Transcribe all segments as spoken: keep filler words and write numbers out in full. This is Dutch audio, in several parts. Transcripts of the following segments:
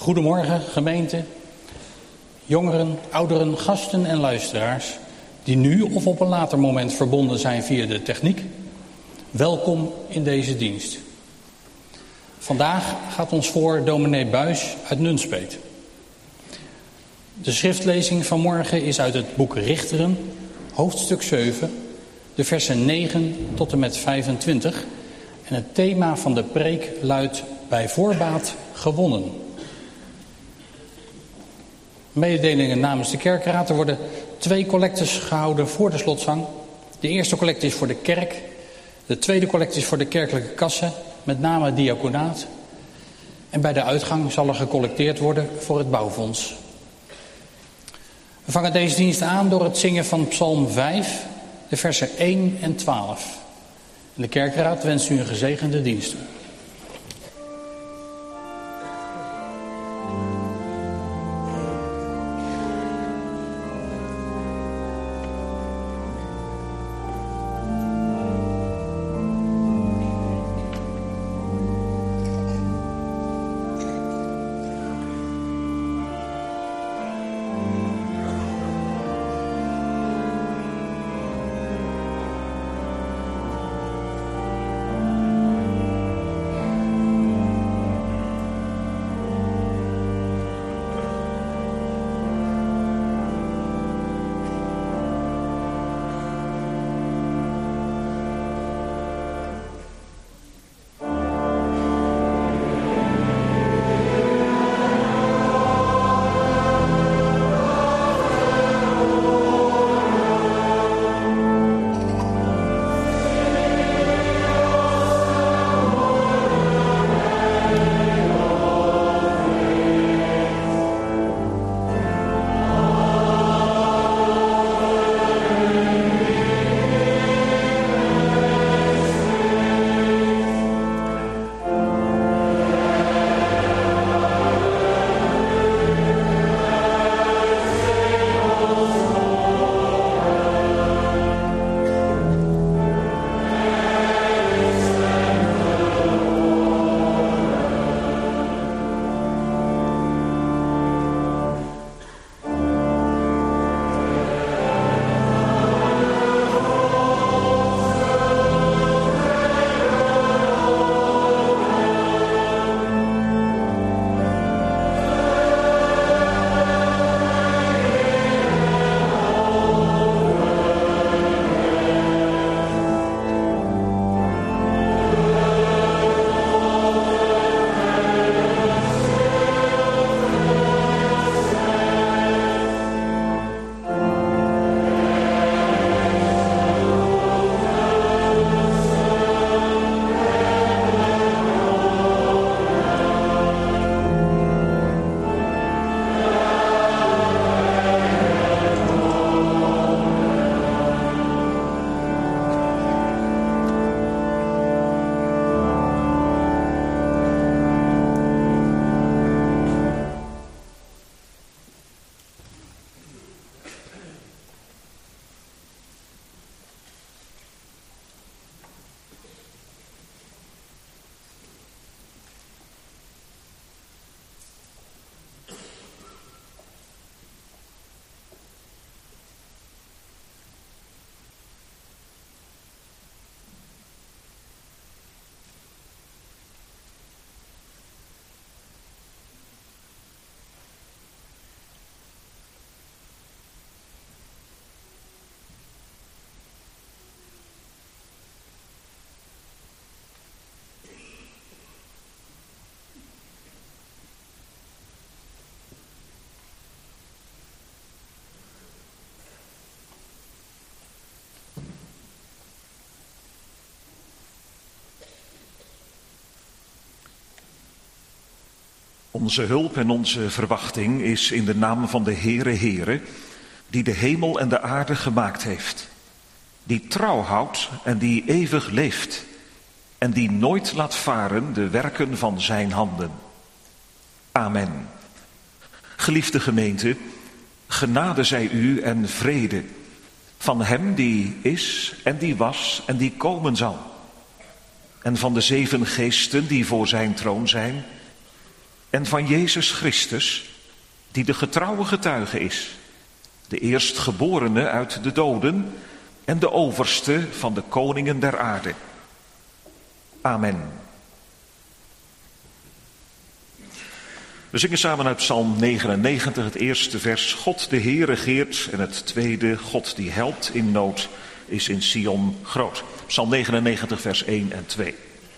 Goedemorgen gemeente, jongeren, ouderen, gasten en luisteraars die nu of op een later moment verbonden zijn via de techniek. Welkom in deze dienst. Vandaag gaat ons voor dominee Buis uit Nunspeet. De schriftlezing van morgen is uit het boek Richteren, hoofdstuk zeven, de versen negen tot en met vijfentwintig. En het thema van de preek luidt bij voorbaat gewonnen. Mededelingen namens de kerkraad. Er worden twee collectes gehouden voor de slotzang. De eerste collecte is voor de kerk. De tweede collecte is voor de kerkelijke kassen, met name het diaconaat. En bij de uitgang zal er gecollecteerd worden voor het bouwfonds. We vangen deze dienst aan door het zingen van Psalm vijf, de versen één en twaalf. En de kerkraad wenst u een gezegende dienst. Onze hulp en onze verwachting is in de naam van de Heere Heere, die de hemel en de aarde gemaakt heeft, die trouw houdt en die eeuwig leeft en die nooit laat varen de werken van zijn handen. Amen. Geliefde gemeente, genade zij u en vrede van hem die is en die was en die komen zal, en van de zeven geesten die voor zijn troon zijn, en van Jezus Christus, die de getrouwe getuige is, de eerstgeborene uit de doden en de overste van de koningen der aarde. Amen. We zingen samen uit Psalm negenennegentig, het eerste vers. God de Heer regeert, en het tweede, God die helpt in nood, is in Sion groot. Psalm negenennegentig, vers één en twee.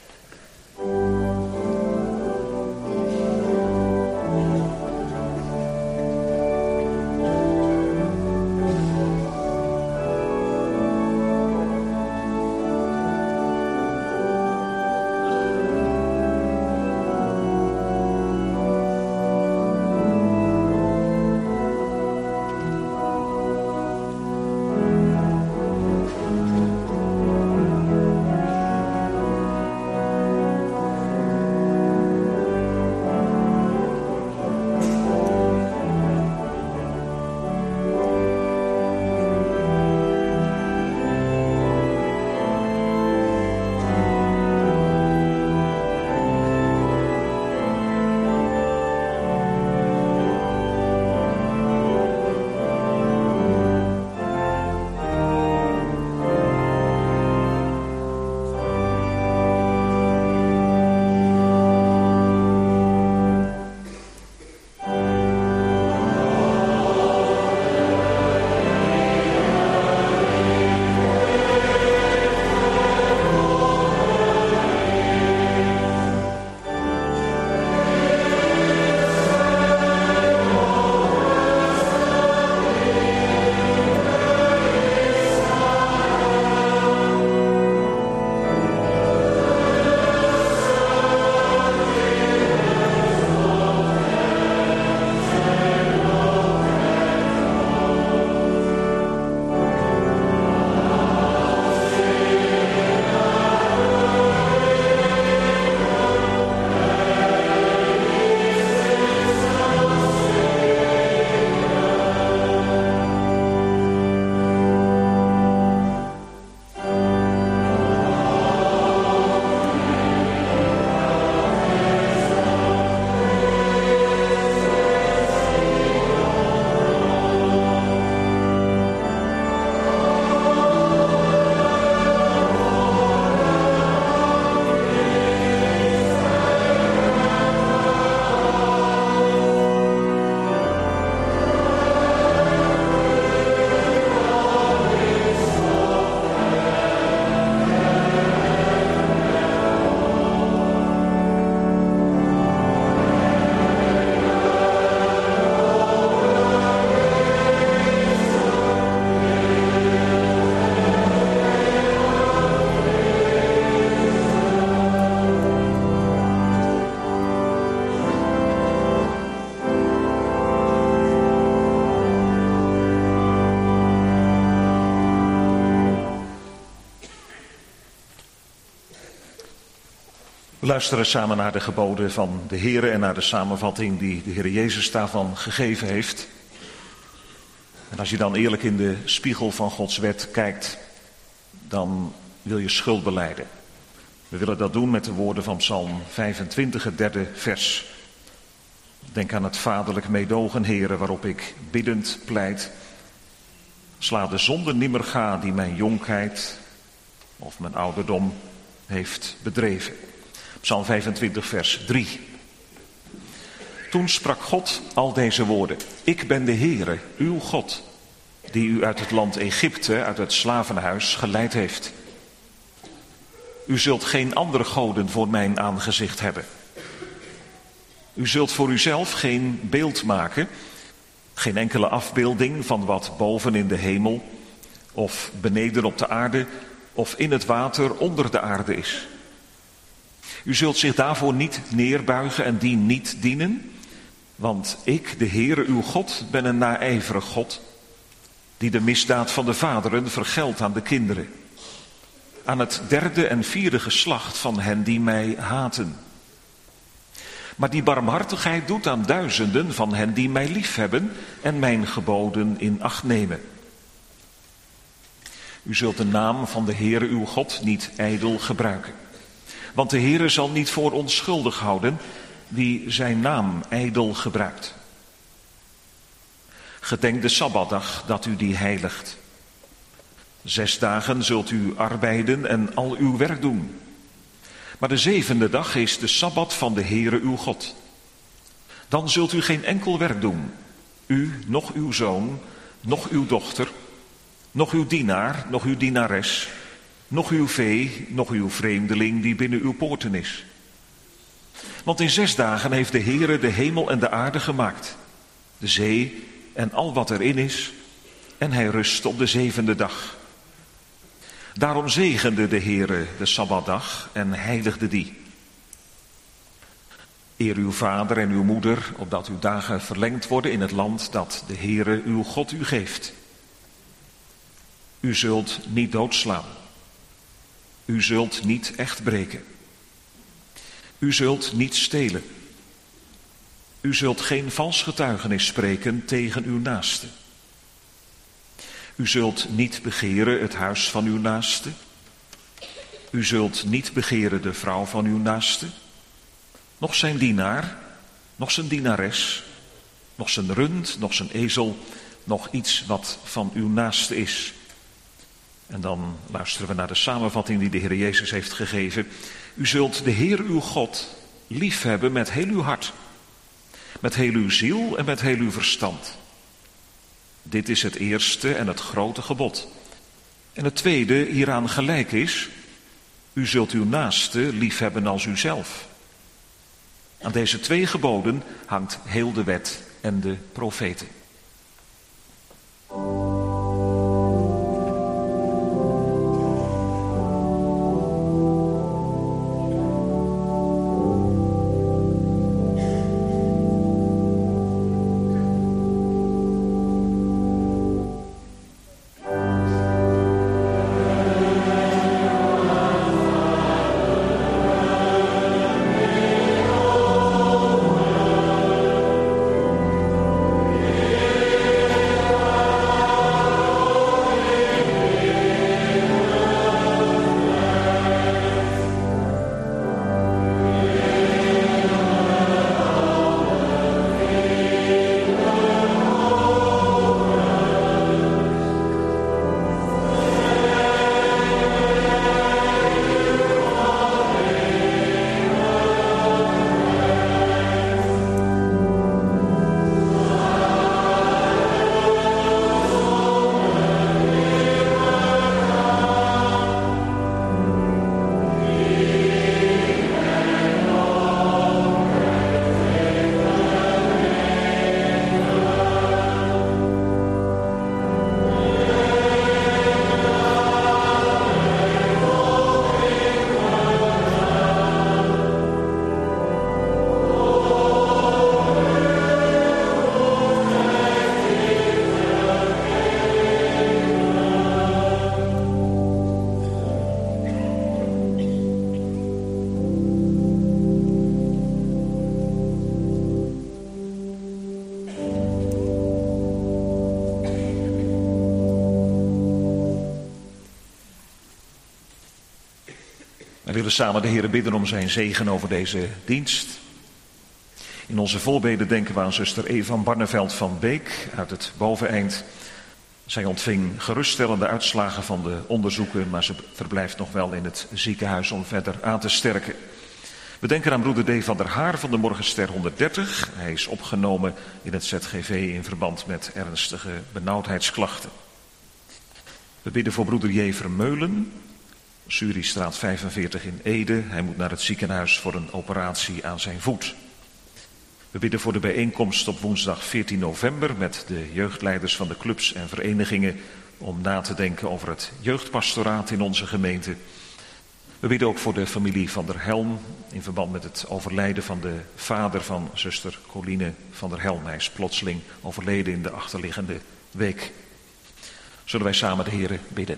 We luisteren samen naar de geboden van de Heere en naar de samenvatting die de Heer Jezus daarvan gegeven heeft. En als je dan eerlijk in de spiegel van Gods wet kijkt, dan wil je schuld belijden. We willen dat doen met de woorden van Psalm vijfentwintig, het derde vers. Denk aan het vaderlijk meedogen, Heere, waarop ik biddend pleit. Sla de zonde nimmer ga die mijn jonkheid of mijn ouderdom heeft bedreven. Psalm vijfentwintig, vers drie. Toen sprak God al deze woorden. Ik ben de Heere, uw God, die u uit het land Egypte, uit het slavenhuis, geleid heeft. U zult geen andere goden voor mijn aangezicht hebben. U zult voor uzelf geen beeld maken, geen enkele afbeelding van wat boven in de hemel, of beneden op de aarde, of in het water onder de aarde is. U zult zich daarvoor niet neerbuigen en die niet dienen, want ik, de Heere uw God, ben een naijverig God, die de misdaad van de vaderen vergeldt aan de kinderen, aan het derde en vierde geslacht van hen die mij haten. Maar die barmhartigheid doet aan duizenden van hen die mij liefhebben en mijn geboden in acht nemen. U zult de naam van de Heere uw God niet ijdel gebruiken. Want de Heere zal niet voor onschuldig houden wie zijn naam ijdel gebruikt. Gedenk de Sabbatdag dat u die heiligt. Zes dagen zult u arbeiden en al uw werk doen. Maar de zevende dag is de Sabbat van de Heere uw God. Dan zult u geen enkel werk doen. U, noch uw zoon, noch uw dochter, noch uw dienaar, noch uw dienares, noch uw vee, noch uw vreemdeling die binnen uw poorten is. Want in zes dagen heeft de Heere de hemel en de aarde gemaakt, de zee en al wat erin is, en hij rustte op de zevende dag. Daarom zegende de Heere de Sabbatdag en heiligde die. Eer uw vader en uw moeder, opdat uw dagen verlengd worden in het land dat de Heere uw God u geeft. U zult niet doodslaan. U zult niet echt breken. U zult niet stelen. U zult geen vals getuigenis spreken tegen uw naaste. U zult niet begeren het huis van uw naaste. U zult niet begeren de vrouw van uw naaste. Nog zijn dienaar, nog zijn dienares, nog zijn rund, nog zijn ezel, nog iets wat van uw naaste is. En dan luisteren we naar de samenvatting die de Heer Jezus heeft gegeven. U zult de Heer uw God liefhebben met heel uw hart, met heel uw ziel en met heel uw verstand. Dit is het eerste en het grote gebod. En het tweede hieraan gelijk is, u zult uw naaste liefhebben als uzelf. Aan deze twee geboden hangt heel de wet en de profeten. We willen samen de Heer bidden om zijn zegen over deze dienst. In onze voorbeden denken we aan zuster Eva Barneveld van Beek uit het Boveneind. Zij ontving geruststellende uitslagen van de onderzoeken, maar ze verblijft nog wel in het ziekenhuis om verder aan te sterken. We denken aan broeder D. van der Haar van de Morgenster honderddertig. Hij is opgenomen in het Z G V in verband met ernstige benauwdheidsklachten. We bidden voor broeder J. Vermeulen, Suristraat vijfenveertig in Ede. Hij moet naar het ziekenhuis voor een operatie aan zijn voet. We bidden voor de bijeenkomst op woensdag veertien november met de jeugdleiders van de clubs en verenigingen om na te denken over het jeugdpastoraat in onze gemeente. We bidden ook voor de familie van der Helm in verband met het overlijden van de vader van zuster Coline van der Helm. Hij is plotseling overleden in de achterliggende week. Zullen wij samen de Heere bidden.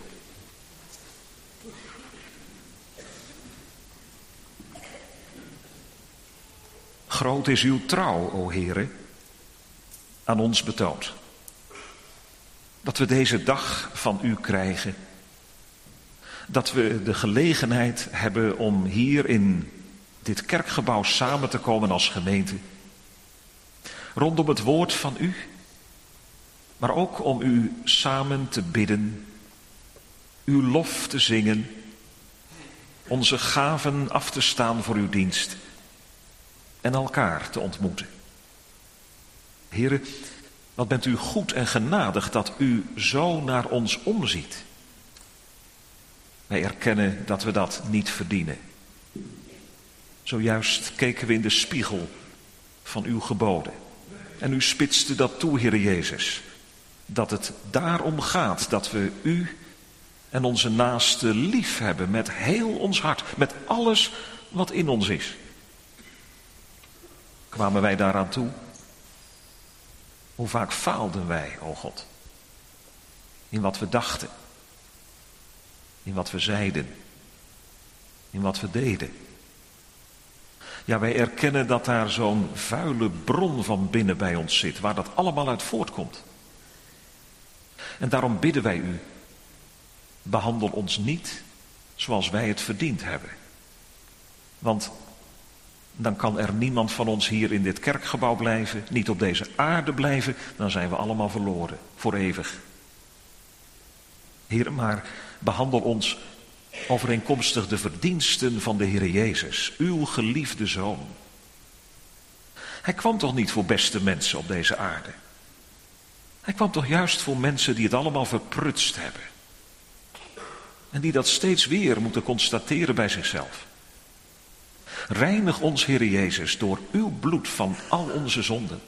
Groot is uw trouw, o Heere, aan ons betoond. Dat we deze dag van u krijgen. Dat we de gelegenheid hebben om hier in dit kerkgebouw samen te komen als gemeente. Rondom het woord van u, maar ook om u samen te bidden, uw lof te zingen, onze gaven af te staan voor uw dienst en elkaar te ontmoeten. Here, wat bent u goed en genadig dat u zo naar ons omziet. Wij erkennen dat we dat niet verdienen. Zojuist keken we in de spiegel van uw geboden. En u spitste dat toe, Heere Jezus. Dat het daarom gaat dat we u en onze naaste lief hebben met heel ons hart. Met alles wat in ons is. Kwamen wij daaraan toe? Hoe vaak faalden wij, o God? In wat we dachten. In wat we zeiden. In wat we deden. Ja, wij erkennen dat daar zo'n vuile bron van binnen bij ons zit, waar dat allemaal uit voortkomt. En daarom bidden wij u, behandel ons niet zoals wij het verdiend hebben. Want dan kan er niemand van ons hier in dit kerkgebouw blijven, niet op deze aarde blijven, dan zijn we allemaal verloren, voor eeuwig. Heer, maar behandel ons overeenkomstig de verdiensten van de Heer Jezus, uw geliefde Zoon. Hij kwam toch niet voor beste mensen op deze aarde? Hij kwam toch juist voor mensen die het allemaal verprutst hebben. En die dat steeds weer moeten constateren bij zichzelf. Reinig ons, Heer Jezus, door uw bloed van al onze zonden.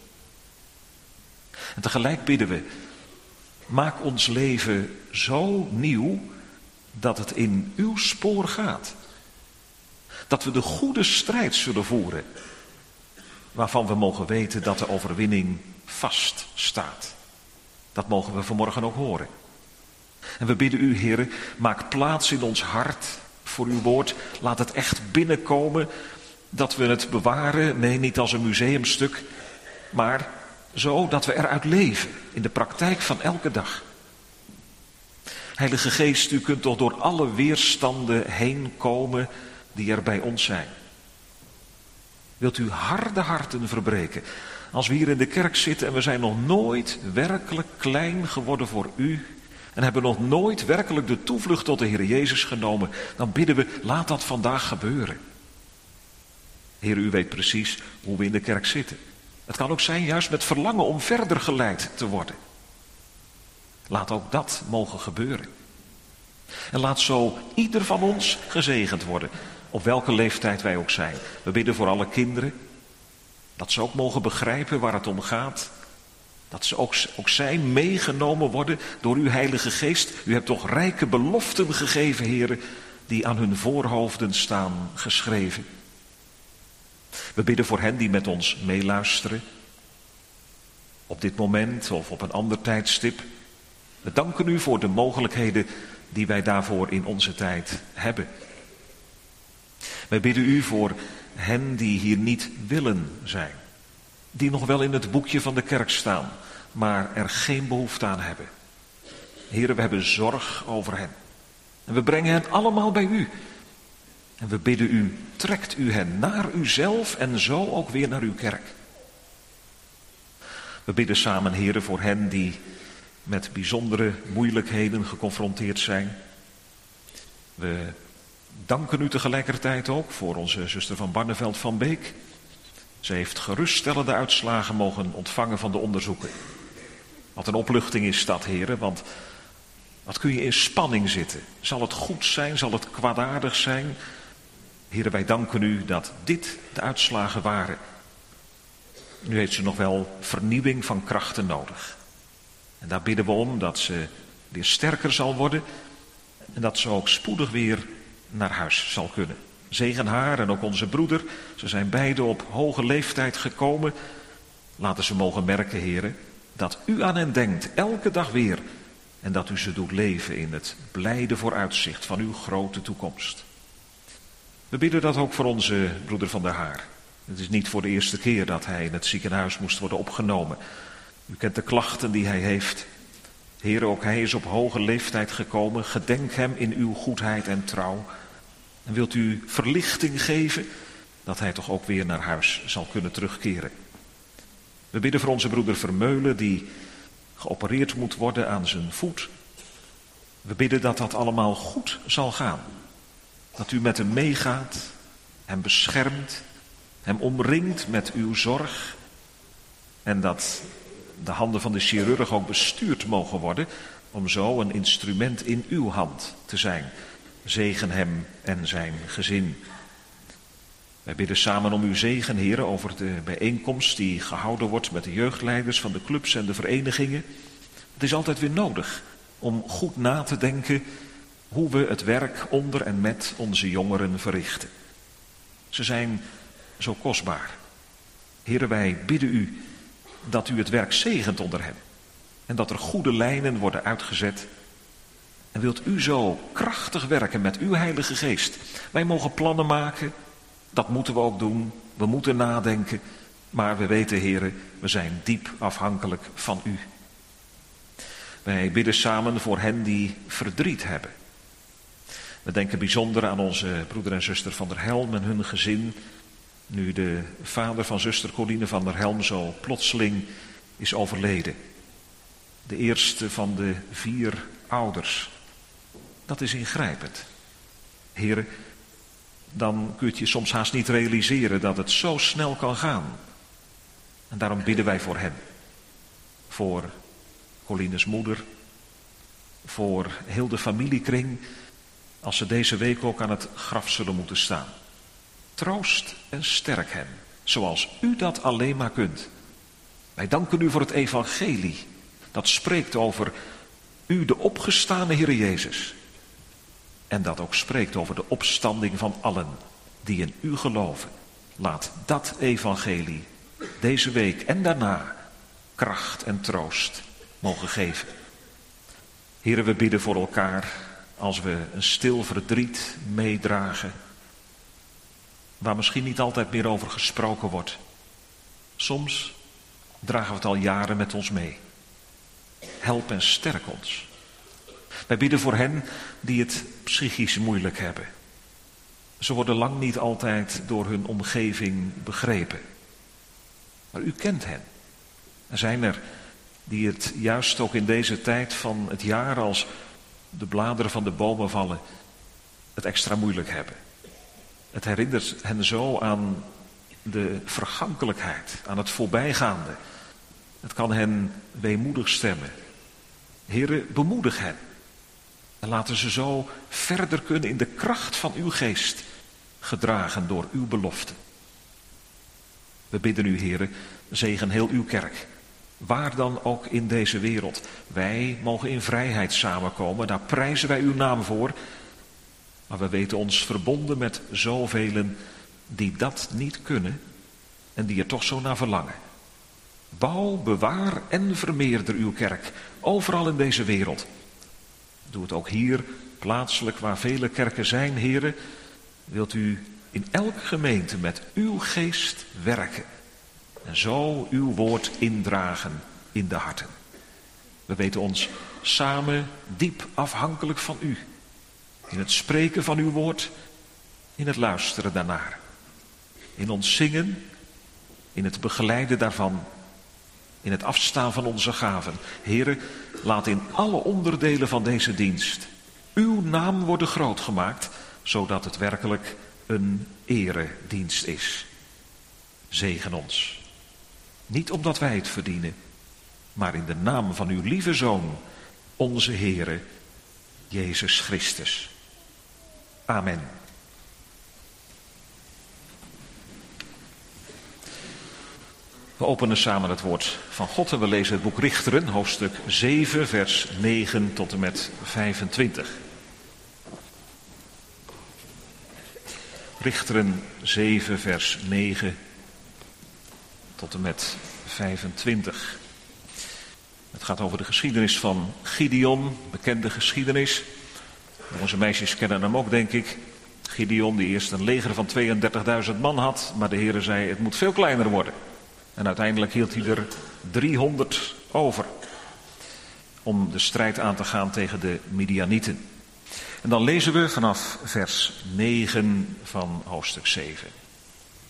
En tegelijk bidden we, maak ons leven zo nieuw dat het in uw spoor gaat. Dat we de goede strijd zullen voeren, waarvan we mogen weten dat de overwinning vast staat. Dat mogen we vanmorgen ook horen. En we bidden u, Heere, maak plaats in ons hart voor uw woord. Laat het echt binnenkomen, dat we het bewaren, nee, niet als een museumstuk, maar zo dat we eruit leven in de praktijk van elke dag. Heilige Geest, u kunt toch door alle weerstanden heen komen die er bij ons zijn. Wilt u harde harten verbreken? Als we hier in de kerk zitten en we zijn nog nooit werkelijk klein geworden voor u en hebben nog nooit werkelijk de toevlucht tot de Heer Jezus genomen, dan bidden we, laat dat vandaag gebeuren. Heer, u weet precies hoe we in de kerk zitten. Het kan ook zijn juist met verlangen om verder geleid te worden. Laat ook dat mogen gebeuren. En laat zo ieder van ons gezegend worden, op welke leeftijd wij ook zijn. We bidden voor alle kinderen, dat ze ook mogen begrijpen waar het om gaat. Dat ze ook, ook zij meegenomen worden door uw Heilige Geest. U hebt toch rijke beloften gegeven, heren, die aan hun voorhoofden staan geschreven. We bidden voor hen die met ons meeluisteren, op dit moment of op een ander tijdstip. We danken u voor de mogelijkheden die wij daarvoor in onze tijd hebben. Wij bidden u voor hen die hier niet willen zijn. Die nog wel in het boekje van de kerk staan, maar er geen behoefte aan hebben. Heren, we hebben zorg over hen. En we brengen hen allemaal bij u. En we bidden u, trekt u hen naar uzelf en zo ook weer naar uw kerk. We bidden samen, heren, voor hen die met bijzondere moeilijkheden geconfronteerd zijn. We danken u tegelijkertijd ook voor onze zuster van Barneveld van Beek. Ze heeft geruststellende uitslagen mogen ontvangen van de onderzoeken. Wat een opluchting is dat, heren, want wat kun je in spanning zitten? Zal het goed zijn? Zal het kwaadaardig zijn? Heren, wij danken u dat dit de uitslagen waren. Nu heeft ze nog wel vernieuwing van krachten nodig. En daar bidden we om dat ze weer sterker zal worden en dat ze ook spoedig weer naar huis zal kunnen. Zegen haar en ook onze broeder. Ze zijn beide op hoge leeftijd gekomen. Laten ze mogen merken, heren, dat u aan hen denkt, elke dag weer. En dat u ze doet leven in het blijde vooruitzicht van uw grote toekomst. We bidden dat ook voor onze broeder Van der Haar. Het is niet voor de eerste keer dat hij in het ziekenhuis moest worden opgenomen. U kent de klachten die hij heeft. Heer, ook hij is op hoge leeftijd gekomen. Gedenk hem in uw goedheid en trouw. En wilt u verlichting geven, dat hij toch ook weer naar huis zal kunnen terugkeren. We bidden voor onze broeder Vermeulen die geopereerd moet worden aan zijn voet. We bidden dat dat allemaal goed zal gaan. Dat u met hem meegaat, hem beschermt, hem omringt met uw zorg. En dat de handen van de chirurg ook bestuurd mogen worden om zo een instrument in uw hand te zijn. Zegen hem en zijn gezin. Wij bidden samen om uw zegen, Heer, over de bijeenkomst die gehouden wordt met de jeugdleiders van de clubs en de verenigingen. Het is altijd weer nodig om goed na te denken hoe we het werk onder en met onze jongeren verrichten. Ze zijn zo kostbaar. Heer, wij bidden u dat u het werk zegent onder hen. En dat er goede lijnen worden uitgezet. En wilt u zo krachtig werken met uw Heilige Geest. Wij mogen plannen maken. Dat moeten we ook doen. We moeten nadenken. Maar we weten, heren, we zijn diep afhankelijk van u. Wij bidden samen voor hen die verdriet hebben. We denken bijzonder aan onze broeder en zuster van der Helm en hun gezin. Nu de vader van zuster Coline van der Helm zo plotseling is overleden. De eerste van de vier ouders. Dat is ingrijpend. Heren, dan kun je het je soms haast niet realiseren dat het zo snel kan gaan. En daarom bidden wij voor hen. Voor Colines moeder. Voor heel de familiekring. Als ze deze week ook aan het graf zullen moeten staan. Troost en sterk hen. Zoals u dat alleen maar kunt. Wij danken u voor het evangelie. Dat spreekt over u, de opgestane Heer Jezus. En dat ook spreekt over de opstanding van allen die in u geloven. Laat dat evangelie deze week en daarna kracht en troost mogen geven. Heren, we bidden voor elkaar als we een stil verdriet meedragen. Waar misschien niet altijd meer over gesproken wordt. Soms dragen we het al jaren met ons mee. Help en sterk ons. Wij bidden voor hen die het psychisch moeilijk hebben. Ze worden lang niet altijd door hun omgeving begrepen. Maar u kent hen. Er zijn er die het juist ook in deze tijd van het jaar, als de bladeren van de bomen vallen, het extra moeilijk hebben. Het herinnert hen zo aan de vergankelijkheid, aan het voorbijgaande. Het kan hen weemoedig stemmen. Heere, bemoedig hen. En laten ze zo verder kunnen in de kracht van uw geest, gedragen door uw belofte. We bidden u, Heere, zegen heel uw kerk. Waar dan ook in deze wereld. Wij mogen in vrijheid samenkomen, daar prijzen wij uw naam voor. Maar we weten ons verbonden met zoveel die dat niet kunnen en die er toch zo naar verlangen. Bouw, bewaar en vermeerder uw kerk, overal in deze wereld. Doe het ook hier, plaatselijk waar vele kerken zijn, heren. Wilt u in elke gemeente met uw geest werken en zo uw woord indragen in de harten. We weten ons samen diep afhankelijk van u. In het spreken van uw woord, in het luisteren daarnaar. In ons zingen, in het begeleiden daarvan, in het afstaan van onze gaven. Heren, laat in alle onderdelen van deze dienst uw naam worden groot gemaakt, zodat het werkelijk een eredienst is. Zegen ons. Niet omdat wij het verdienen, maar in de naam van uw lieve Zoon, onze Heere, Jezus Christus. Amen. We openen samen het woord van God en we lezen het boek Richteren, hoofdstuk zeven, vers negen tot en met vijfentwintig. Richteren zeven, vers negen tot en met vijfentwintig. Het gaat over de geschiedenis van Gideon, bekende geschiedenis. Onze meisjes kennen hem ook, denk ik. Gideon die eerst een leger van tweeëndertigduizend man had, maar de Heere zei het moet veel kleiner worden. En uiteindelijk hield hij er driehonderd over om de strijd aan te gaan tegen de Midianieten. En dan lezen we vanaf vers negen van hoofdstuk zeven.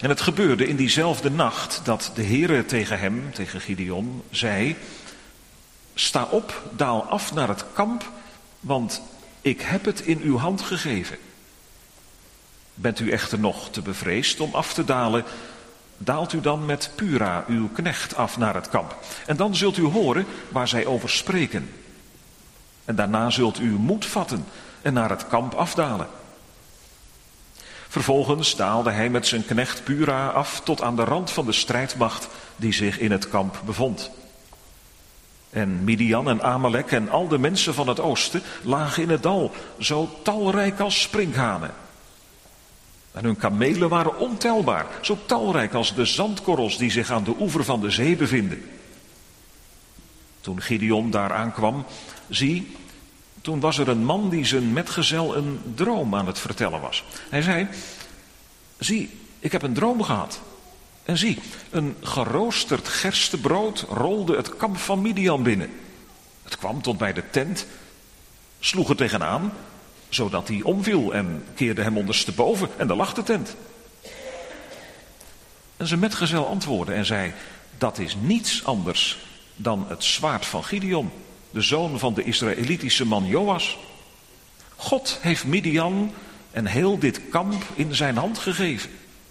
En het gebeurde in diezelfde nacht dat de Heere tegen hem, tegen Gideon, zei: sta op, daal af naar het kamp, want ik heb het in uw hand gegeven. Bent u echter nog te bevreesd om af te dalen, daalt u dan met Pura, uw knecht, af naar het kamp. En dan zult u horen waar zij over spreken. En daarna zult u moed vatten en naar het kamp afdalen. Vervolgens daalde hij met zijn knecht Pura af tot aan de rand van de strijdmacht die zich in het kamp bevond. En Midian en Amalek en al de mensen van het oosten lagen in het dal, zo talrijk als sprinkhanen. En hun kamelen waren ontelbaar, zo talrijk als de zandkorrels die zich aan de oever van de zee bevinden. Toen Gideon daar aankwam, zie, toen was er een man die zijn metgezel een droom aan het vertellen was. Hij zei: zie, ik heb een droom gehad. En zie, een geroosterd gerstebrood rolde het kamp van Midian binnen. Het kwam tot bij de tent, sloeg er tegenaan, zodat hij omviel en keerde hem ondersteboven en daar lag de tent. En zijn metgezel antwoordde en zei: dat is niets anders dan het zwaard van Gideon, de zoon van de Israëlitische man Joas. God heeft Midian en heel dit kamp in zijn hand gegeven.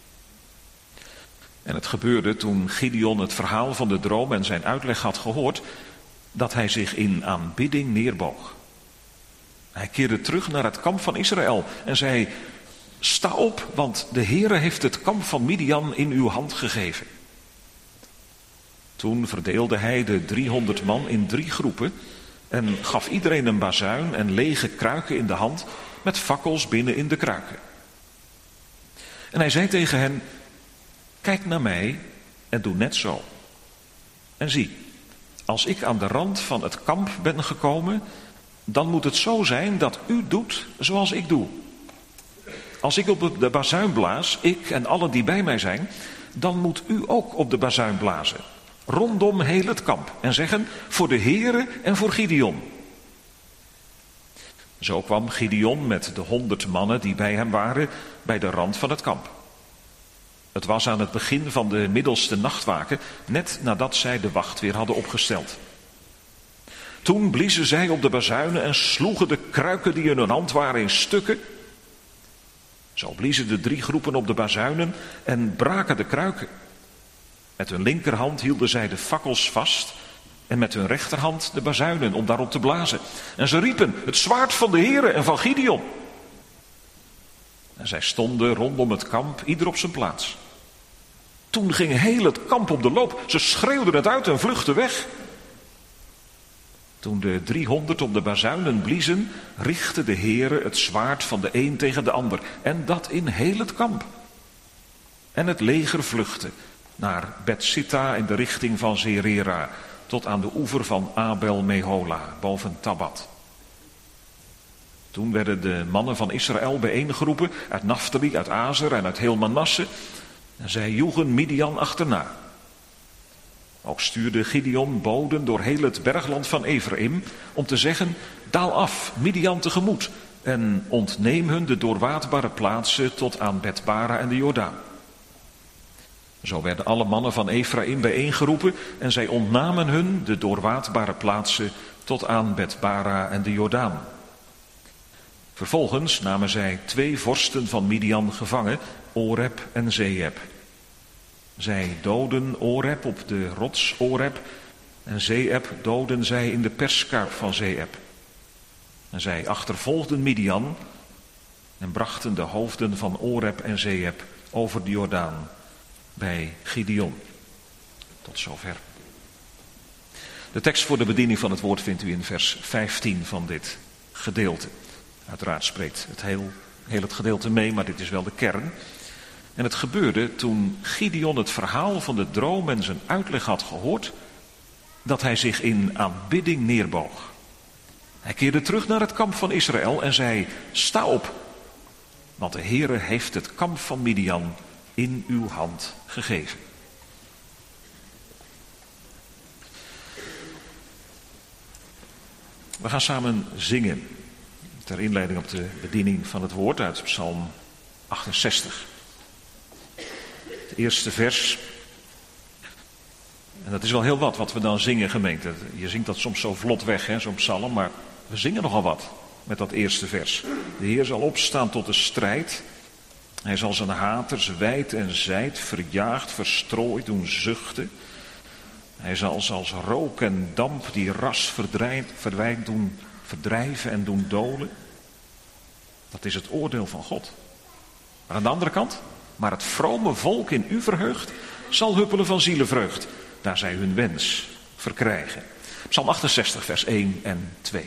En het gebeurde toen Gideon het verhaal van de droom en zijn uitleg had gehoord, dat hij zich in aanbidding neerboog. Hij keerde terug naar het kamp van Israël en zei: sta op, want de Heere heeft het kamp van Midian in uw hand gegeven. Toen verdeelde hij de driehonderd man in drie groepen en gaf iedereen een bazuin en lege kruiken in de hand met fakkels binnen in de kruiken. En hij zei tegen hen: kijk naar mij en doe net zo. En zie, als ik aan de rand van het kamp ben gekomen, dan moet het zo zijn dat u doet zoals ik doe. Als ik op de bazuin blaas, ik en allen die bij mij zijn, dan moet u ook op de bazuin blazen. Rondom heel het kamp en zeggen: voor de Heere en voor Gideon. Zo kwam Gideon met de honderd mannen die bij hem waren bij de rand van het kamp. Het was aan het begin van de middelste nachtwaken, net nadat zij de wacht weer hadden opgesteld. Toen bliezen zij op de bazuinen en sloegen de kruiken die in hun hand waren in stukken. Zo bliezen de drie groepen op de bazuinen en braken de kruiken. Met hun linkerhand hielden zij de fakkels vast en met hun rechterhand de bazuinen om daarop te blazen. En ze riepen: het zwaard van de Heere en van Gideon. En zij stonden rondom het kamp, ieder op zijn plaats. Toen ging heel het kamp op de loop. Ze schreeuwden het uit en vluchtten weg. Toen de driehonderd op de bazuinen bliezen, richtte de Heere het zwaard van de een tegen de ander. En dat in heel het kamp. En het leger vluchtte naar Bet-Sitta in de richting van Zerera, tot aan de oever van Abel-Mehola, boven Tabat. Toen werden de mannen van Israël bijeengeroepen, uit Naftali, uit Azer en uit heel Manasse. En zij joegen Midian achterna. Ook stuurde Gideon boden door heel het bergland van Efraïm om te zeggen: daal af, Midian tegemoet, en ontneem hun de doorwaadbare plaatsen tot aan Bet-bara en de Jordaan. Zo werden alle mannen van Efraïm bijeengeroepen en zij ontnamen hun de doorwaadbare plaatsen tot aan Bet-bara en de Jordaan. Vervolgens namen zij twee vorsten van Midian gevangen, Oreb en Zeeb. Zij doden Oreb op de rots Oreb en Zeeb doden zij in de perskuip van Zeeb. En zij achtervolgden Midian en brachten de hoofden van Oreb en Zeeb over de Jordaan bij Gideon. Tot zover. De tekst voor de bediening van het woord vindt u in vers vijftien van dit gedeelte. Uiteraard spreekt het heel, heel het gedeelte mee, maar dit is wel de kern. En het gebeurde toen Gideon het verhaal van de droom en zijn uitleg had gehoord, dat hij zich in aanbidding neerboog. Hij keerde terug naar het kamp van Israël en zei: sta op, want de Heere heeft het kamp van Midian in uw hand gegeven. We gaan samen zingen ter inleiding op de bediening van het woord uit Psalm achtenzestig. Het eerste vers. En dat is wel heel wat wat we dan zingen, gemeente. Je zingt dat soms zo vlot weg, hè, zo'n psalm, maar we zingen nogal wat met dat eerste vers. De Heer zal opstaan tot de strijd. Hij zal zijn haters wijd en zijd, verjaagd, verstrooid doen zuchten. Hij zal als rook en damp die ras verdwijnt, verdwijnt doen verdrijven en doen dolen. Dat is het oordeel van God. Maar aan de andere kant, maar het vrome volk in u verheugt, zal huppelen van zielenvreugd, daar zij hun wens verkrijgen. Psalm achtenzestig, vers één en twee.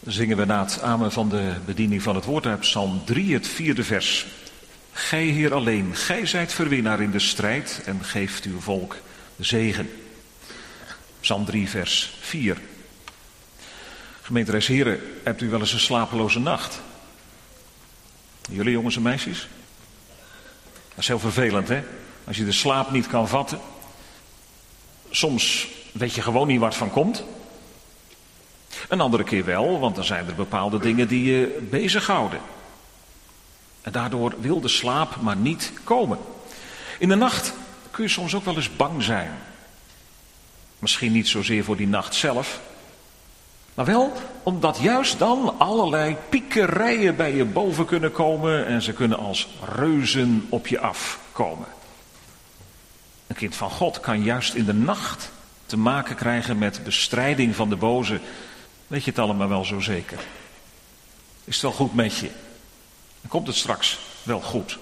Dan zingen we na het amen van de bediening van het woord uit Psalm drie, het vierde vers. Gij, Heer alleen, gij zijt verwinnaar in de strijd en geeft uw volk de zegen. Psalm drie, vers vier. Gemeentereis heren, hebt u wel eens een slapeloze nacht? Jullie jongens en meisjes? Dat is heel vervelend, hè? Als je de slaap niet kan vatten. Soms weet je gewoon niet waar het van komt. Een andere keer wel, want dan zijn er bepaalde dingen die je bezighouden. En daardoor wil de slaap maar niet komen. In de nacht kun je soms ook wel eens bang zijn. Misschien niet zozeer voor die nacht zelf. Maar wel omdat juist dan allerlei piekerijen bij je boven kunnen komen. En ze kunnen als reuzen op je afkomen. Een kind van God kan juist in de nacht te maken krijgen met bestrijding van de boze. Weet je het allemaal wel zo zeker? Is het wel goed met je? Dan komt het straks wel goed.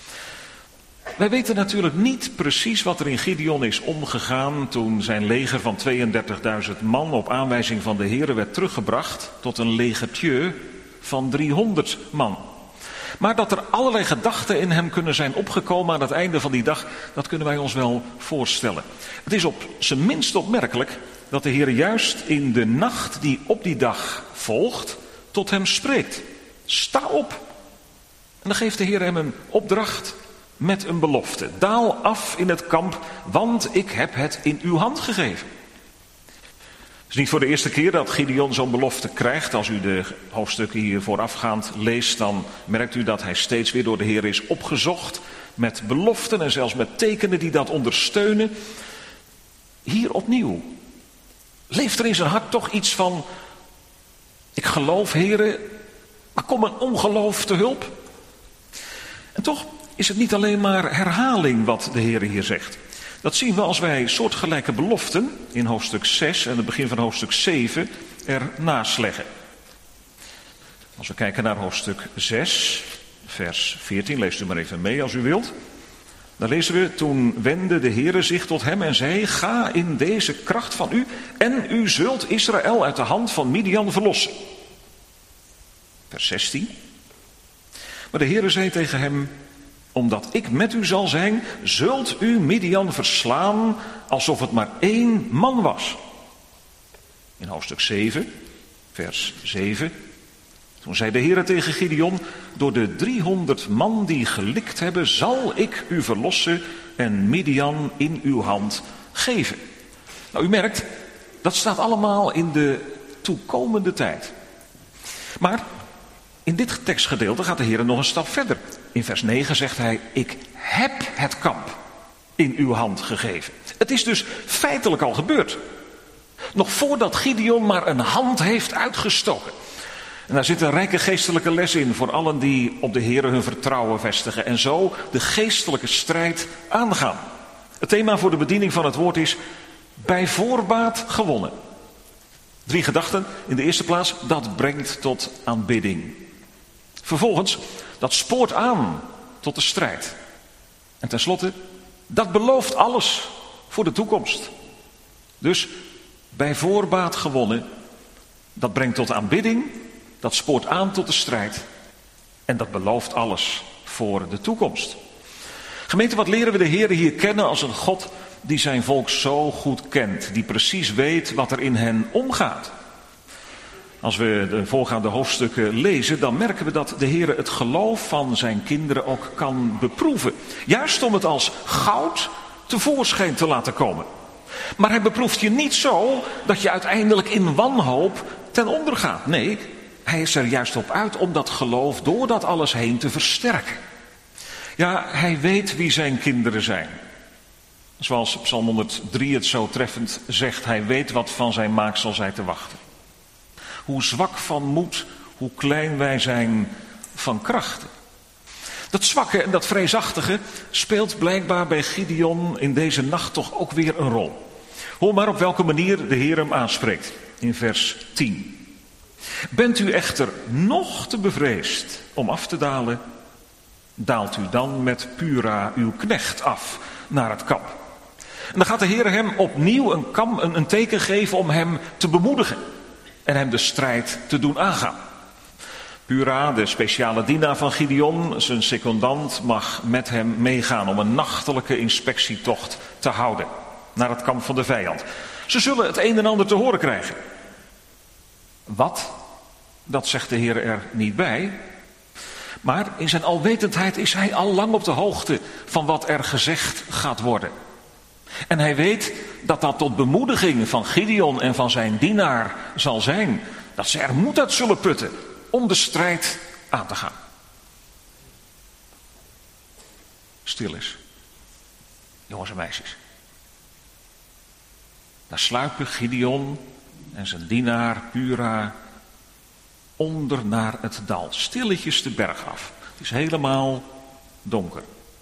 Wij weten natuurlijk niet precies wat er in Gideon is omgegaan toen zijn leger van tweeëndertigduizend man op aanwijzing van de Heere werd teruggebracht tot een legertje van driehonderd man. Maar dat er allerlei gedachten in hem kunnen zijn opgekomen aan het einde van die dag, dat kunnen wij ons wel voorstellen. Het is op zijn minst opmerkelijk dat de Heer juist in de nacht die op die dag volgt, tot hem spreekt. Sta op. En dan geeft de Heer hem een opdracht met een belofte. Daal af in het kamp, want ik heb het in uw hand gegeven. Het is niet voor de eerste keer dat Gideon zo'n belofte krijgt. Als u de hoofdstukken hier voorafgaand leest, dan merkt u dat hij steeds weer door de Heer is opgezocht. Met beloften en zelfs met tekenen die dat ondersteunen. Hier opnieuw leeft er in zijn hart toch iets van: ik geloof, Heere, maar kom mijn ongeloof te hulp. En toch is het niet alleen maar herhaling wat de Heere hier zegt. Dat zien we als wij soortgelijke beloften in hoofdstuk zes en het begin van hoofdstuk zeven ernaast leggen. Als we kijken naar hoofdstuk zes, vers veertien, leest u maar even mee als u wilt. Dan lezen we: toen wendde de Heere zich tot hem en zei: ga in deze kracht van u en u zult Israël uit de hand van Midian verlossen. Vers zestien. Maar de Heere zei tegen hem: omdat ik met u zal zijn, zult u Midian verslaan alsof het maar één man was. In hoofdstuk zeven, vers zeven. Toen zei de Heere tegen Gideon: door de driehonderd man die gelikt hebben, zal ik u verlossen en Midian in uw hand geven. Nou, u merkt, dat staat allemaal in de toekomende tijd. Maar in dit tekstgedeelte gaat de Heer nog een stap verder. In vers negen zegt hij: ik heb het kamp in uw hand gegeven. Het is dus feitelijk al gebeurd. Nog voordat Gideon maar een hand heeft uitgestoken. En daar zit een rijke geestelijke les in voor allen die op de Heer hun vertrouwen vestigen. En zo de geestelijke strijd aangaan. Het thema voor de bediening van het woord is: bij voorbaat gewonnen. Drie gedachten. In de eerste plaats, dat brengt tot aanbidding. Vervolgens, dat spoort aan tot de strijd. En tenslotte, dat belooft alles voor de toekomst. Dus bij voorbaat gewonnen, dat brengt tot aanbidding, dat spoort aan tot de strijd. En dat belooft alles voor de toekomst. Gemeente, wat leren we de Heer hier kennen als een God die zijn volk zo goed kent. Die precies weet wat er in hen omgaat. Als we de voorgaande hoofdstukken lezen, dan merken we dat de Heer het geloof van zijn kinderen ook kan beproeven. Juist om het als goud tevoorschijn te laten komen. Maar hij beproeft je niet zo dat je uiteindelijk in wanhoop ten onder gaat. Nee, hij is er juist op uit om dat geloof door dat alles heen te versterken. Ja, hij weet wie zijn kinderen zijn. Zoals Psalm honderddrie het zo treffend zegt: hij weet wat van zijn maaksel zij te wachten. Hoe zwak van moed, hoe klein wij zijn van krachten. Dat zwakke en dat vreesachtige speelt blijkbaar bij Gideon in deze nacht toch ook weer een rol. Hoor maar op welke manier de Heer hem aanspreekt in vers tien. Bent u echter nog te bevreesd om af te dalen, daalt u dan met Pura uw knecht af naar het kamp. En dan gaat de Heer hem opnieuw een, kam, een, een teken geven om hem te bemoedigen. en hem de strijd te doen aangaan. Pura, de speciale dienaar van Gideon, zijn secondant, mag met hem meegaan om een nachtelijke inspectietocht te houden naar het kamp van de vijand. Ze zullen het een en ander te horen krijgen. Wat? Dat zegt de Heer er niet bij. Maar in zijn alwetendheid is hij al lang op de hoogte van wat er gezegd gaat worden. En hij weet dat dat tot bemoediging van Gideon en van zijn dienaar zal zijn. Dat ze er moed uit zullen putten om de strijd aan te gaan. Stil is. Jongens en meisjes. Daar sluipen Gideon en zijn dienaar Pura onder naar het dal. Stilletjes de berg af. Het is helemaal donker.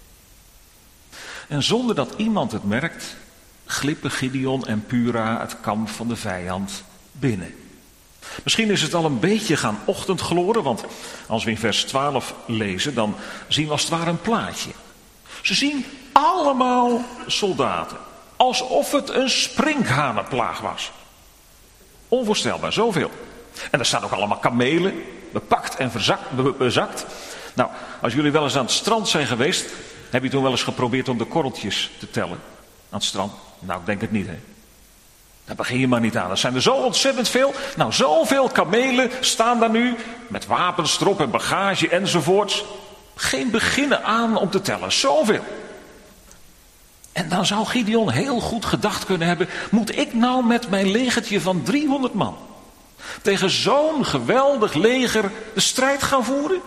En zonder dat iemand het merkt, glippen Gideon en Pura het kamp van de vijand binnen. Misschien is het al een beetje gaan ochtendgloren, want als we in vers twaalf lezen, dan zien we als het ware een plaatje. Ze zien allemaal soldaten, alsof het een sprinkhanenplaag was. Onvoorstelbaar, zoveel. En er staan ook allemaal kamelen, bepakt en verzakt, bezakt. Nou, als jullie wel eens aan het strand zijn geweest, heb je toen wel eens geprobeerd om de korreltjes te tellen aan het strand? Nou, ik denk het niet, hè. Daar begin je maar niet aan. Er zijn er zo ontzettend veel. Nou, zoveel kamelen staan daar nu met wapens erop en bagage enzovoorts. Geen beginnen aan om te tellen. Zoveel. En dan zou Gideon heel goed gedacht kunnen hebben, moet ik nou met mijn legertje van driehonderd man tegen zo'n geweldig leger de strijd gaan voeren?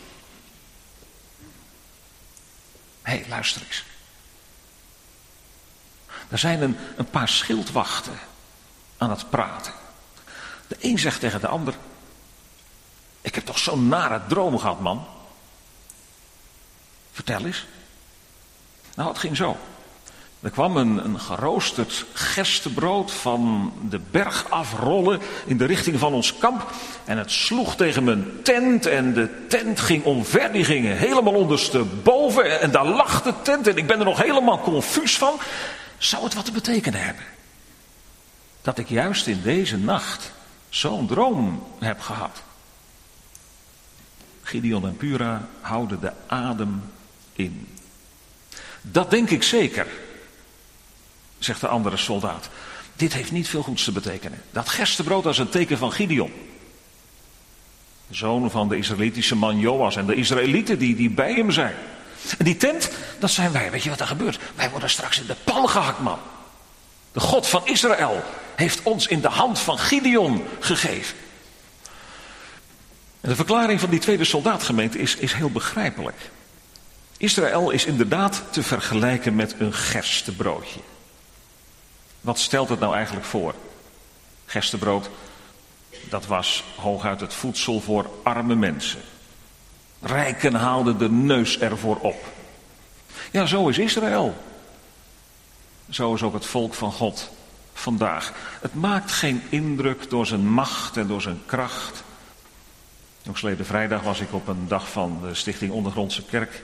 Hé, hey, luister eens. Er zijn een, een paar schildwachten aan het praten. De een zegt tegen de ander, ik heb toch zo'n nare droom gehad, man. Vertel eens. Nou, het ging zo. Er kwam een, een geroosterd gerstebrood van de berg afrollen in de richting van ons kamp. En het sloeg tegen mijn tent en de tent ging omver. Die ging helemaal ondersteboven en daar lag de tent en ik ben er nog helemaal confuus van. Zou het wat te betekenen hebben? Dat ik juist in deze nacht zo'n droom heb gehad. Gideon en Pura houden de adem in. Dat denk ik zeker, zegt de andere soldaat. Dit heeft niet veel goeds te betekenen. Dat gerstebrood is een teken van Gideon. De zoon van de Israëlitische man Joas en de Israëlieten die, die bij hem zijn. En die tent, dat zijn wij. Weet je wat er gebeurt? Wij worden straks in de pan gehakt, man. De God van Israël heeft ons in de hand van Gideon gegeven. En de verklaring van die tweede soldaatgemeente is, is heel begrijpelijk. Israël is inderdaad te vergelijken met een gerstebroodje. Wat stelt het nou eigenlijk voor? Gerstebrood, dat was hooguit het voedsel voor arme mensen. Rijken haalden de neus ervoor op. Ja, zo is Israël. Zo is ook het volk van God vandaag. Het maakt geen indruk door zijn macht en door zijn kracht. Nog verleden vrijdag was ik op een dag van de Stichting Ondergrondse Kerk.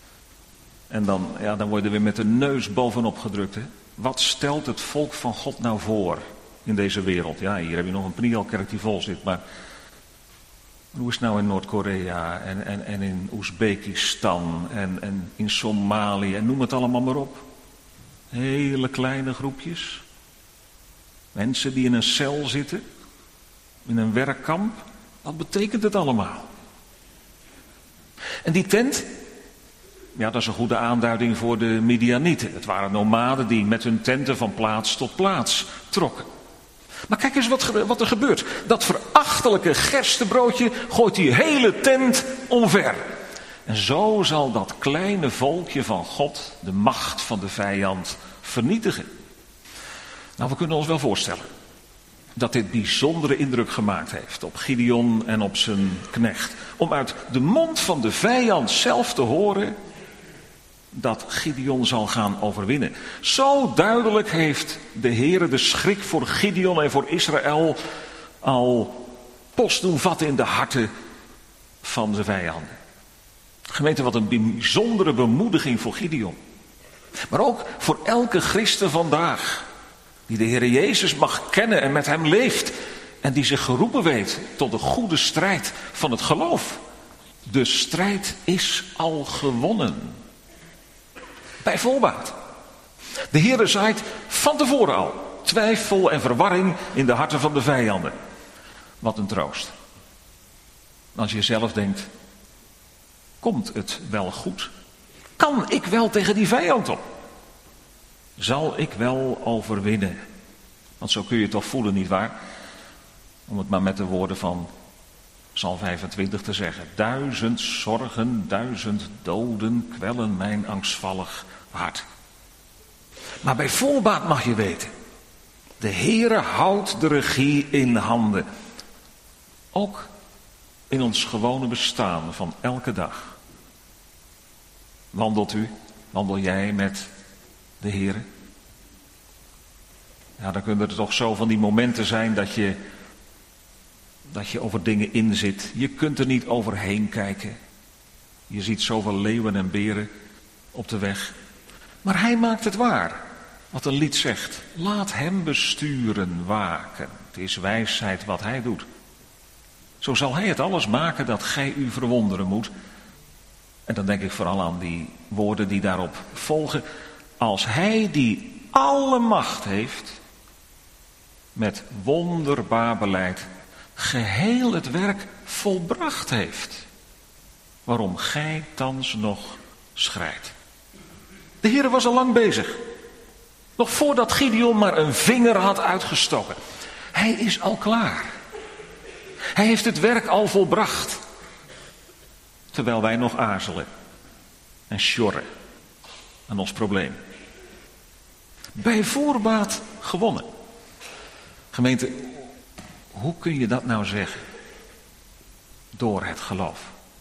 En dan, ja, dan word je weer met de neus bovenop gedrukt. Hè? Wat stelt het volk van God nou voor in deze wereld? Ja, hier heb je nog een Prialkerk die vol zit, maar hoe is het nou in Noord-Korea en, en, en in Oezbekistan en, en in Somalië en noem het allemaal maar op. Hele kleine groepjes. Mensen die in een cel zitten, in een werkkamp. Wat betekent het allemaal? En die tent, ja, dat is een goede aanduiding voor de Midianieten. Het waren nomaden die met hun tenten van plaats tot plaats trokken. Maar kijk eens wat, wat er gebeurt. Dat verachtelijke gerstebroodje gooit die hele tent omver. En zo zal dat kleine volkje van God de macht van de vijand vernietigen. Nou, we kunnen ons wel voorstellen dat dit bijzondere indruk gemaakt heeft op Gideon en op zijn knecht. Om uit de mond van de vijand zelf te horen dat Gideon zal gaan overwinnen. Zo duidelijk heeft de Heere de schrik voor Gideon en voor Israël al post doen vatten in de harten van de vijanden. Gemeente, wat een bijzondere bemoediging voor Gideon. Maar ook voor elke christen vandaag, die de Heere Jezus mag kennen en met hem leeft. en die zich geroepen weet tot de goede strijd van het geloof. De strijd is al gewonnen. Bij voorbaat. De Heere zaait van tevoren al twijfel en verwarring in de harten van de vijanden. Wat een troost. Als je zelf denkt, komt het wel goed? Kan ik wel tegen die vijand op? Zal ik wel overwinnen? Want zo kun je het toch voelen, nietwaar? Om het maar met de woorden van Psalm vijfentwintig te zeggen. Duizend zorgen, duizend doden kwellen mijn angstvallig hart. Maar bij voorbaat mag je weten, de Heere houdt de regie in handen. Ook in ons gewone bestaan van elke dag. Wandelt u, wandel jij met de Heere? Ja, dan kunnen er toch zo van die momenten zijn dat je, dat je over dingen inzit. Je kunt er niet overheen kijken. Je ziet zoveel leeuwen en beren op de weg. Maar hij maakt het waar. Wat een lied zegt. Laat hem besturen, waken. Het is wijsheid wat hij doet. Zo zal hij het alles maken dat gij u verwonderen moet. En dan denk ik vooral aan die woorden die daarop volgen. Als hij die alle macht heeft, met wonderbaar beleid, geheel het werk volbracht heeft, waarom gij thans nog schrijdt. De Heere was al lang bezig. Nog voordat Gideon maar een vinger had uitgestoken. Hij is al klaar. Hij heeft het werk al volbracht. Terwijl wij nog aarzelen en sjorren aan ons probleem. Bij voorbaat gewonnen. Gemeente, hoe kun je dat nou zeggen? Door het geloof.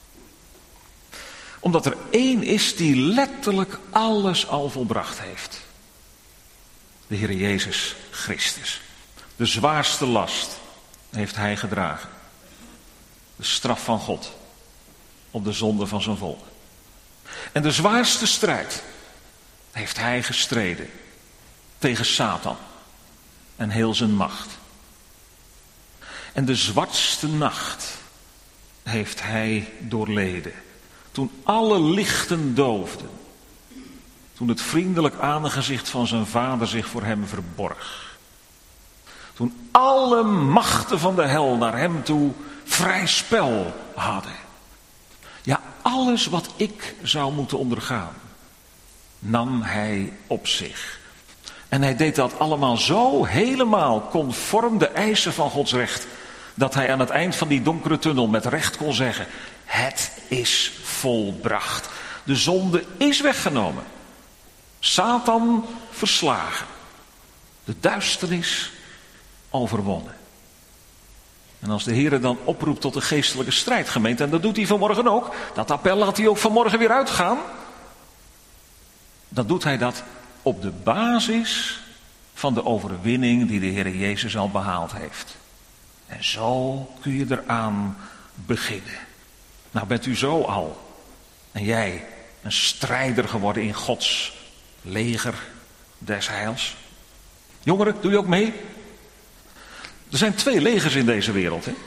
Omdat er één is die letterlijk alles al volbracht heeft. De Heer Jezus Christus. De zwaarste last heeft hij gedragen. De straf van God op de zonde van zijn volk. En de zwaarste strijd heeft hij gestreden tegen Satan en heel zijn macht. En de zwartste nacht heeft hij doorleden. Toen alle lichten doofden. Toen het vriendelijk aangezicht van zijn vader zich voor hem verborg. Toen alle machten van de hel naar hem toe vrij spel hadden. Ja, alles wat ik zou moeten ondergaan, nam hij op zich. En hij deed dat allemaal zo helemaal conform de eisen van Gods recht, dat hij aan het eind van die donkere tunnel met recht kon zeggen, het is volbracht. De zonde is weggenomen. Satan verslagen. De duisternis overwonnen. En als de Heer dan oproept tot een geestelijke strijd, gemeente, en dat doet hij vanmorgen ook, dat appel laat hij ook vanmorgen weer uitgaan, dan doet hij dat op de basis van de overwinning die de Heer Jezus al behaald heeft. En zo kun je eraan beginnen. Nou bent u zo al, en jij, een strijder geworden in Gods leger des heils. Jongeren, doe je ook mee? Er zijn twee legers in deze wereld. Hè?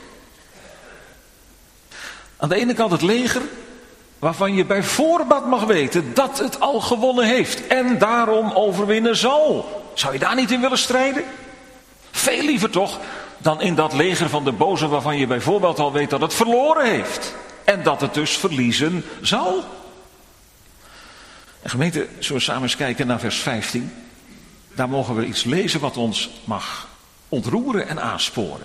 Aan de ene kant het leger waarvan je bij voorbaat mag weten dat het al gewonnen heeft en daarom overwinnen zal. Zou je daar niet in willen strijden? Veel liever toch dan in dat leger van de boze waarvan je bij voorbaat al weet dat het verloren heeft. En dat het dus verliezen zal. En gemeente, zullen we samen eens kijken naar vers vijftien. Daar mogen we iets lezen wat ons mag ontroeren en aansporen.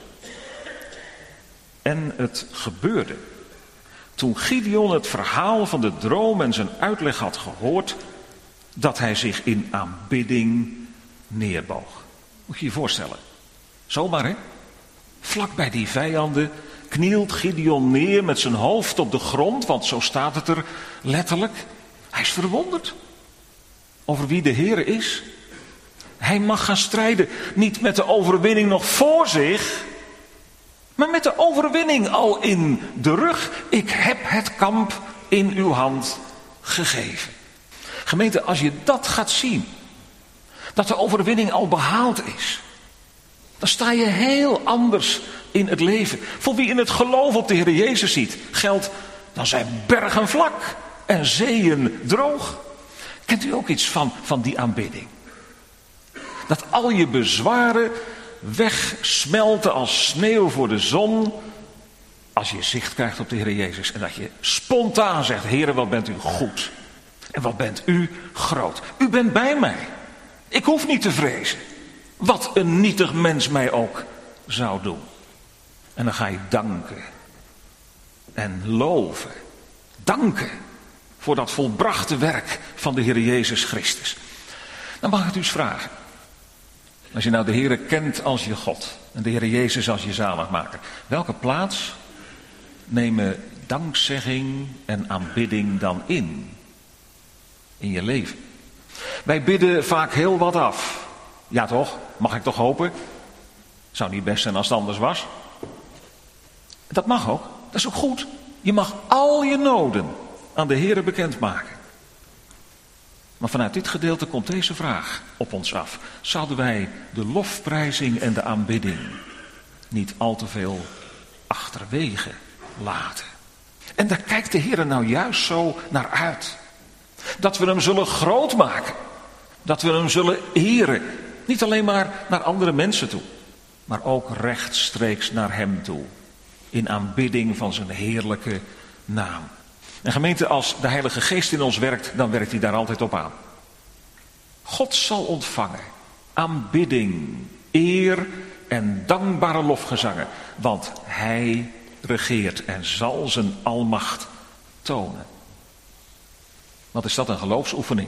En het gebeurde. Toen Gideon het verhaal van de droom en zijn uitleg had gehoord, dat hij zich in aanbidding neerboog. Moet je je voorstellen. Zomaar hè. Vlak bij die vijanden knielt Gideon neer met zijn hoofd op de grond, want zo staat het er letterlijk. Hij is verwonderd over wie de Heer is. Hij mag gaan strijden, niet met de overwinning nog voor zich, maar met de overwinning al in de rug. Ik heb het kamp in uw hand gegeven. Gemeente, als je dat gaat zien, dat de overwinning al behaald is, dan sta je heel anders in het leven. Voor wie in het geloof op de Heer Jezus ziet, geldt, dan zijn bergen vlak en zeeën droog. Kent u ook iets van, van die aanbidding? Dat al je bezwaren wegsmelten als sneeuw voor de zon, als je zicht krijgt op de Heer Jezus. En dat je spontaan zegt, Heere, wat bent u goed. En wat bent u groot. U bent bij mij. Ik hoef niet te vrezen. Wat een nietig mens mij ook zou doen. En dan ga je danken. En loven. Danken voor dat volbrachte werk van de Heer Jezus Christus. Dan mag ik het u eens vragen. Als je nou de Heer kent als je God. En de Heer Jezus als je zaligmaker. Welke plaats nemen dankzegging en aanbidding dan in? In je leven. Wij bidden vaak heel wat af. Ja toch? Mag ik toch hopen? Zou niet best zijn als het anders was. Dat mag ook. Dat is ook goed. Je mag al je noden aan de Heere bekendmaken. Maar vanuit dit gedeelte komt deze vraag op ons af. Zouden wij de lofprijzing en de aanbidding niet al te veel achterwege laten? En daar kijkt de Heere nou juist zo naar uit. Dat we hem zullen groot maken. Dat we hem zullen eren. Niet alleen maar naar andere mensen toe. Maar ook rechtstreeks naar hem toe. In aanbidding van zijn heerlijke naam. En gemeente, als de Heilige Geest in ons werkt, dan werkt hij daar altijd op aan. God zal ontvangen aanbidding, eer en dankbare lofgezangen. Want hij regeert en zal zijn almacht tonen. Wat is dat, een geloofsoefening?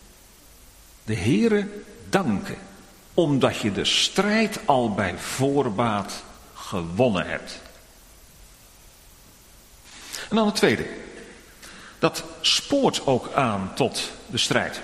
De Heere danken, omdat je de strijd al bij voorbaat gewonnen hebt. En dan het tweede. Dat spoort ook aan tot de strijd.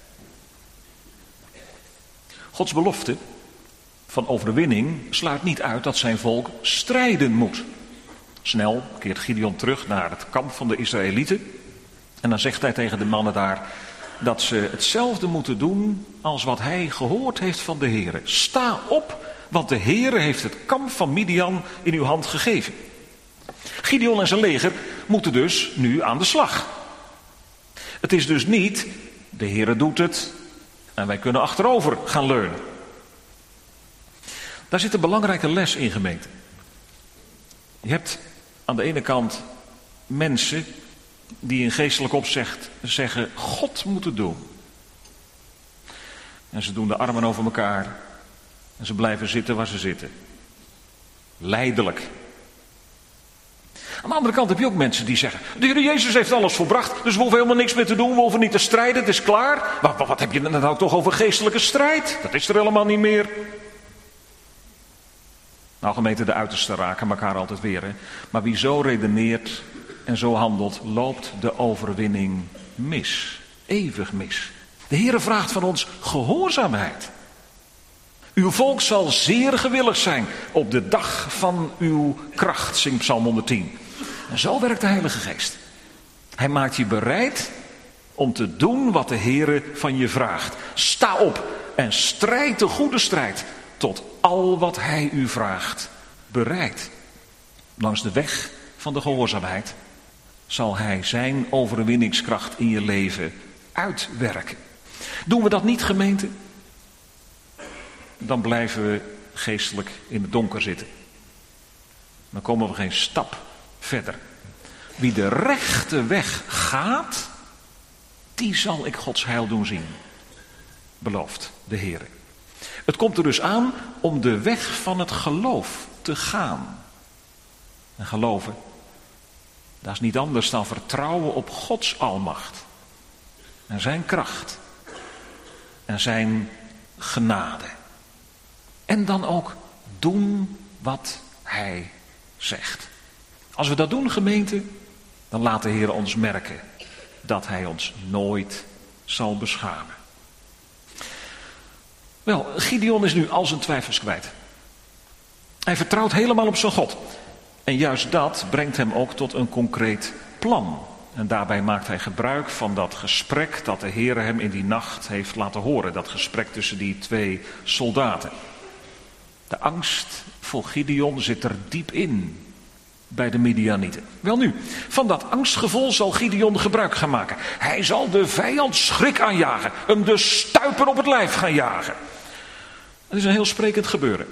Gods belofte van overwinning sluit niet uit dat zijn volk strijden moet. Snel keert Gideon terug naar het kamp van de Israëlieten. En dan zegt hij tegen de mannen daar dat ze hetzelfde moeten doen als wat hij gehoord heeft van de Heere. Sta op, want de Heere heeft het kamp van Midian in uw hand gegeven. Gideon en zijn leger moeten dus nu aan de slag. Het is dus niet, de Heere doet het en wij kunnen achterover gaan leunen. Daar zit een belangrijke les in, gemeente. Je hebt aan de ene kant mensen die in geestelijk opzicht zeggen, God moet het doen. En ze doen de armen over elkaar en ze blijven zitten waar ze zitten. Lijdelijk. Aan de andere kant heb je ook mensen die zeggen, de Heer Jezus heeft alles volbracht, dus we hoeven helemaal niks meer te doen, we hoeven niet te strijden, het is klaar. Wat, wat, wat heb je nou toch over geestelijke strijd? Dat is er helemaal niet meer. Nou, gemeente, de uitersten raken elkaar altijd weer. Hè? Maar wie zo redeneert en zo handelt, loopt de overwinning mis. Eeuwig mis. De Heere vraagt van ons gehoorzaamheid. Uw volk zal zeer gewillig zijn op de dag van uw kracht, zingt Psalm honderdtien. En zo werkt de Heilige Geest. Hij maakt je bereid om te doen wat de Heere van je vraagt. Sta op en strijd de goede strijd tot al wat hij u vraagt bereid. Langs de weg van de gehoorzaamheid zal hij zijn overwinningskracht in je leven uitwerken. Doen we dat niet, gemeente? Dan blijven we geestelijk in het donker zitten. Dan komen we geen stap verder. Wie de rechte weg gaat, die zal ik Gods heil doen zien. Belooft de Heer. Het komt er dus aan om de weg van het geloof te gaan. En geloven, dat is niet anders dan vertrouwen op Gods almacht. En zijn kracht. En zijn genade. En dan ook doen wat hij zegt. Als we dat doen, gemeente, dan laat de Heer ons merken dat hij ons nooit zal beschamen. Wel, Gideon is nu al zijn twijfels kwijt. Hij vertrouwt helemaal op zijn God. En juist dat brengt hem ook tot een concreet plan. En daarbij maakt hij gebruik van dat gesprek dat de Heer hem in die nacht heeft laten horen. Dat gesprek tussen die twee soldaten. De angst voor Gideon zit er diep in bij de Midianieten. Welnu, van dat angstgevoel zal Gideon gebruik gaan maken. Hij zal de vijand schrik aanjagen, hem de stuipen op het lijf gaan jagen. Het is een heel sprekend gebeuren.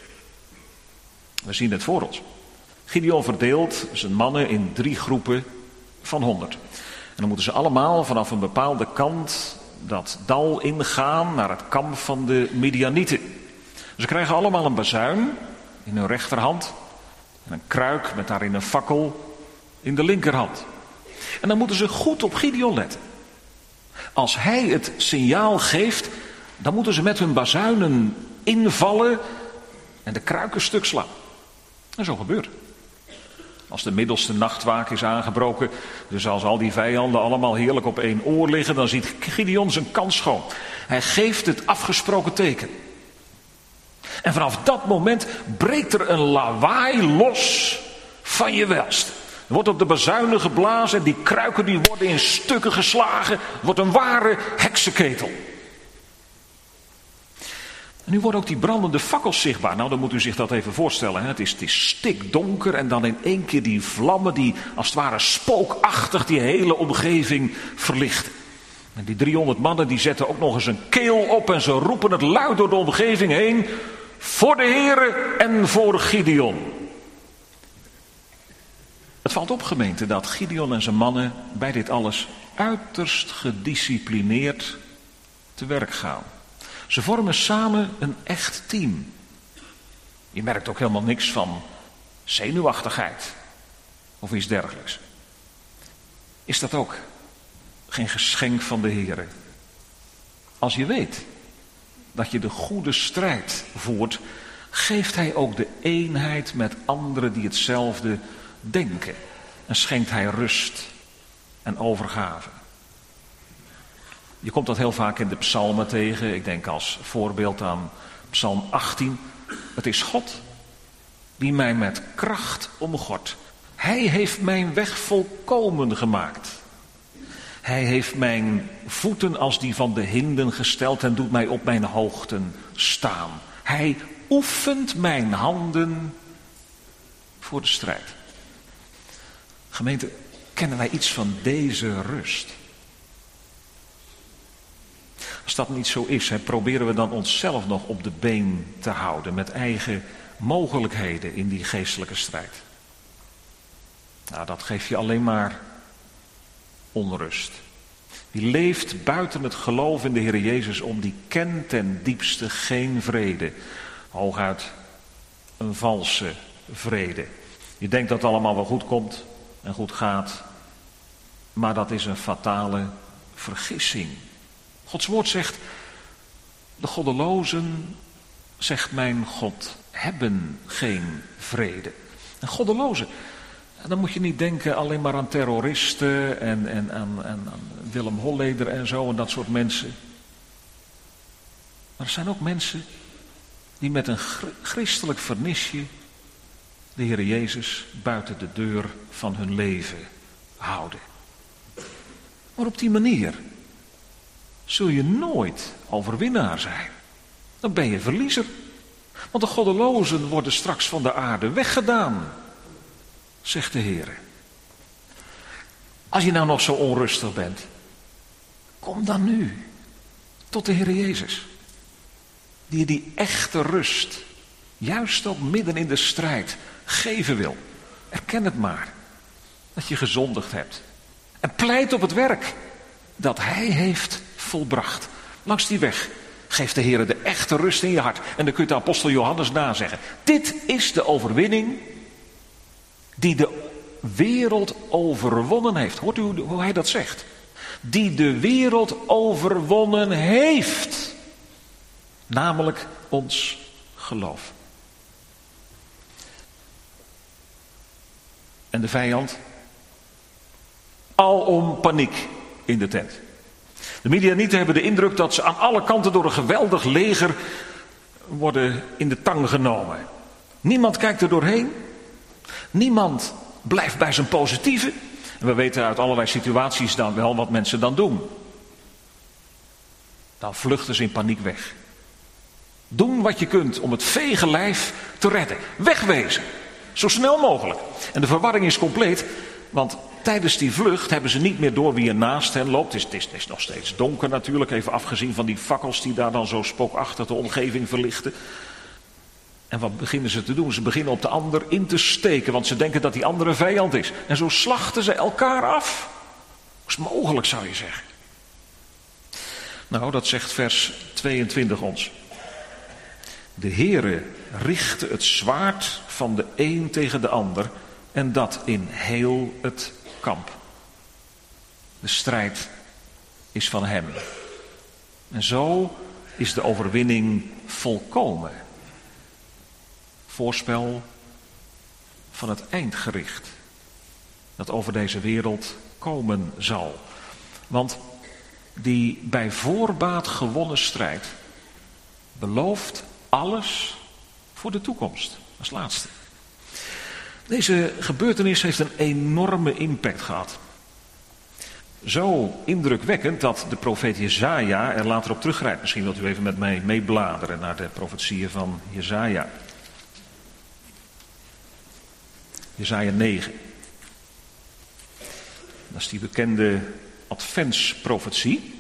We zien het voor ons. Gideon verdeelt zijn mannen in drie groepen van honderd. En dan moeten ze allemaal vanaf een bepaalde kant dat dal ingaan naar het kamp van de Midianieten. Ze krijgen allemaal een bazuin in hun rechterhand en een kruik met daarin een fakkel in de linkerhand. En dan moeten ze goed op Gideon letten. Als hij het signaal geeft, dan moeten ze met hun bazuinen invallen en de kruiken stuk slaan. En zo gebeurt het. Als de middelste nachtwaak is aangebroken, dus als al die vijanden allemaal heerlijk op één oor liggen, dan ziet Gideon zijn kans schoon. Hij geeft het afgesproken teken. En vanaf dat moment breekt er een lawaai los van je welste. Er wordt op de bazuinen geblazen en die kruiken die worden in stukken geslagen. Het wordt een ware heksenketel. En nu worden ook die brandende fakkels zichtbaar. Nou, dan moet u zich dat even voorstellen. Hè. Het is, het is stikdonker en dan in één keer die vlammen die als het ware spookachtig die hele omgeving verlichten. En die driehonderd mannen die zetten ook nog eens een keel op en ze roepen het luid door de omgeving heen. Voor de Heere en voor Gideon. Het valt op, gemeente, dat Gideon en zijn mannen bij dit alles uiterst gedisciplineerd te werk gaan. Ze vormen samen een echt team. Je merkt ook helemaal niks van zenuwachtigheid of iets dergelijks. Is dat ook geen geschenk van de Heere? Als je weet dat je de goede strijd voert, geeft hij ook de eenheid met anderen die hetzelfde denken. En schenkt hij rust en overgave. Je komt dat heel vaak in de psalmen tegen. Ik denk als voorbeeld aan psalm achttien. Het is God die mij met kracht omgort. Hij heeft mijn weg volkomen gemaakt. Hij heeft mijn voeten als die van de hinden gesteld en doet mij op mijn hoogten staan. Hij oefent mijn handen voor de strijd. Gemeente, kennen wij iets van deze rust? Als dat niet zo is, hè, proberen we dan onszelf nog op de been te houden met eigen mogelijkheden in die geestelijke strijd. Nou, dat geeft je alleen maar onrust. Die leeft buiten het geloof in de Heer Jezus om, die kent ten diepste geen vrede. Hooguit een valse vrede. Je denkt dat het allemaal wel goed komt en goed gaat, maar dat is een fatale vergissing. Gods woord zegt, de goddelozen, zegt mijn God, hebben geen vrede. En goddelozen, dan moet je niet denken alleen maar aan terroristen en, en aan, aan, aan Willem Holleder en zo en dat soort mensen. Maar er zijn ook mensen die met een christelijk vernisje de Heer Jezus buiten de deur van hun leven houden. Maar op die manier zul je nooit overwinnaar zijn. Dan ben je verliezer. Want de goddelozen worden straks van de aarde weggedaan, zegt de Heer. Als je nou nog zo onrustig bent, kom dan nu tot de Heer Jezus. Die je die echte rust, juist ook midden in de strijd, geven wil. Erken het maar, dat je gezondigd hebt. En pleit op het werk dat Hij heeft volbracht. Langs die weg geeft de Heer de echte rust in je hart. En dan kun je de apostel Johannes nazeggen. Dit is de overwinning die de wereld overwonnen heeft. Hoort u hoe hij dat zegt? Die de wereld overwonnen heeft. Namelijk ons geloof. En de vijand? Alom paniek in de tent. De Midianieten hebben de indruk dat ze aan alle kanten door een geweldig leger worden in de tang genomen. Niemand kijkt er doorheen. Niemand blijft bij zijn positieve. En we weten uit allerlei situaties dan wel wat mensen dan doen. Dan vluchten ze in paniek weg. Doen wat je kunt om het vege lijf te redden. Wegwezen. Zo snel mogelijk. En de verwarring is compleet, want tijdens die vlucht hebben ze niet meer door wie er naast hen loopt. Het is, het is, het is nog steeds donker natuurlijk, even afgezien van die fakkels die daar dan zo spookachtig de omgeving verlichten. En wat beginnen ze te doen? Ze beginnen op de ander in te steken, want ze denken dat die andere vijand is. En zo slachten ze elkaar af. Dat is mogelijk, zou je zeggen. Nou, dat zegt vers tweeëntwintig ons. De Heere richtte het zwaard van de een tegen de ander en dat in heel het kamp. De strijd is van hem. En zo is de overwinning volkomen. Voorspel van het eindgericht dat over deze wereld komen zal. Want die bij voorbaat gewonnen strijd belooft alles voor de toekomst. Als laatste. Deze gebeurtenis heeft een enorme impact gehad. Zo indrukwekkend dat de profeet Jesaja er later op teruggrijpt. Misschien wilt u even met mij meebladeren naar de profetieën van Jesaja. Jesaja negen. Dat is die bekende adventsprofetie.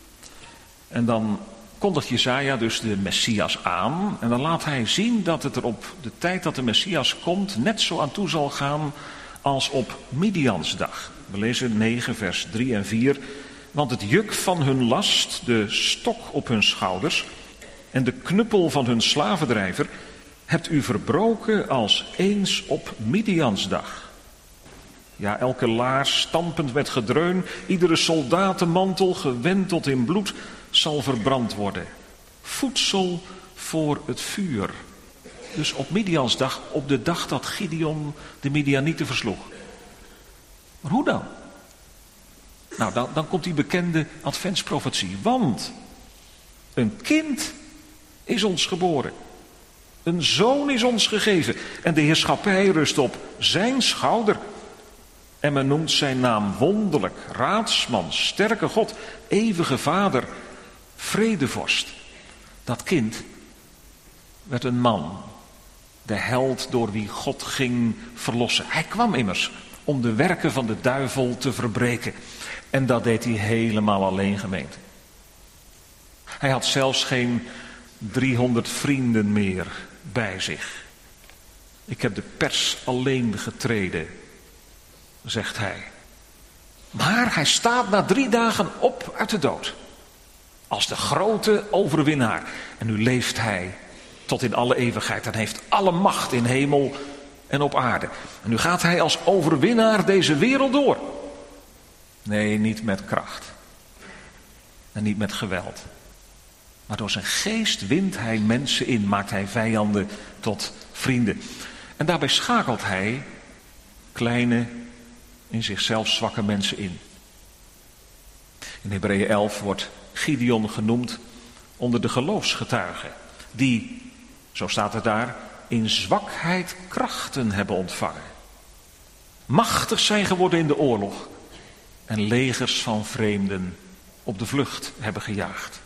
En dan kondigt Jesaja dus de Messias aan. En dan laat hij zien dat het er op de tijd dat de Messias komt net zo aan toe zal gaan als op Midiansdag. We lezen negen vers drie en vier. Want het juk van hun last, de stok op hun schouders en de knuppel van hun slavendrijver hebt u verbroken als eens op Midiansdag. Ja, elke laars stampend met gedreun, iedere soldatenmantel gewend tot in bloed zal verbrand worden. Voedsel voor het vuur. Dus op Midiansdag, op de dag dat Gideon de Midianieten versloeg. Maar hoe dan? Nou, dan, dan komt die bekende adventsprofetie. Want een kind is ons geboren. Een zoon is ons gegeven. En de heerschappij rust op zijn schouder. En men noemt zijn naam wonderlijk, raadsman, sterke God, eeuwige vader, vredevorst. Dat kind werd een man, de held door wie God ging verlossen. Hij kwam immers om de werken van de duivel te verbreken. En dat deed hij helemaal alleen, gemeente. Hij had zelfs geen driehonderd vrienden meer bij zich. Ik heb de pers alleen getreden, zegt hij. Maar hij staat na drie dagen op uit de dood. Als de grote overwinnaar. En nu leeft hij tot in alle eeuwigheid. En heeft alle macht in hemel en op aarde. En nu gaat hij als overwinnaar deze wereld door. Nee, niet met kracht. En niet met geweld. Maar door zijn geest wint hij mensen in. Maakt hij vijanden tot vrienden. En daarbij schakelt hij kleine, in zichzelf zwakke mensen in. In Hebreeën elf wordt Gideon genoemd onder de geloofsgetuigen. Die, zo staat het daar, in zwakheid krachten hebben ontvangen. Machtig zijn geworden in de oorlog. En legers van vreemden op de vlucht hebben gejaagd.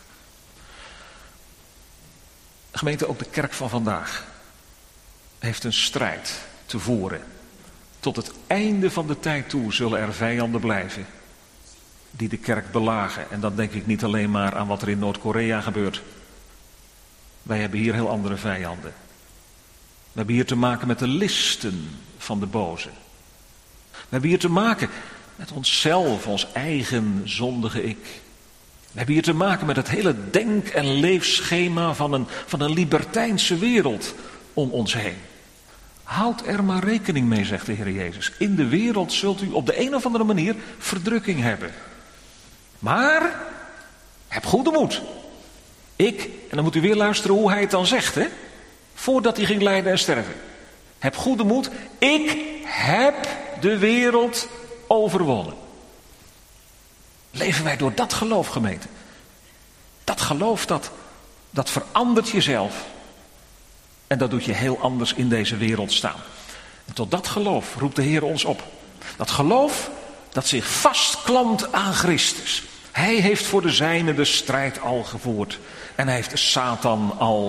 Gemeente, ook de kerk van vandaag heeft een strijd te voeren. Tot het einde van de tijd toe zullen er vijanden blijven die de kerk belagen. En dan denk ik niet alleen maar aan wat er in Noord-Korea gebeurt. Wij hebben hier heel andere vijanden. We hebben hier te maken met de listen van de boze. We hebben hier te maken met onszelf, ons eigen zondige ik. We hebben hier te maken met het hele denk- en leefschema van een, van een libertijnse wereld om ons heen. Houd er maar rekening mee, zegt de Heer Jezus. In de wereld zult u op de een of andere manier verdrukking hebben. Maar heb goede moed. Ik, en dan moet u weer luisteren hoe hij het dan zegt, hè? Voordat hij ging lijden en sterven. Heb goede moed. Ik heb de wereld overwonnen. Leven wij door dat geloof, gemeente? Dat geloof, dat, dat verandert jezelf. En dat doet je heel anders in deze wereld staan. En tot dat geloof roept de Heer ons op. Dat geloof dat zich vastklampt aan Christus. Hij heeft voor de zijnen de strijd al gevoerd. En hij heeft de Satan al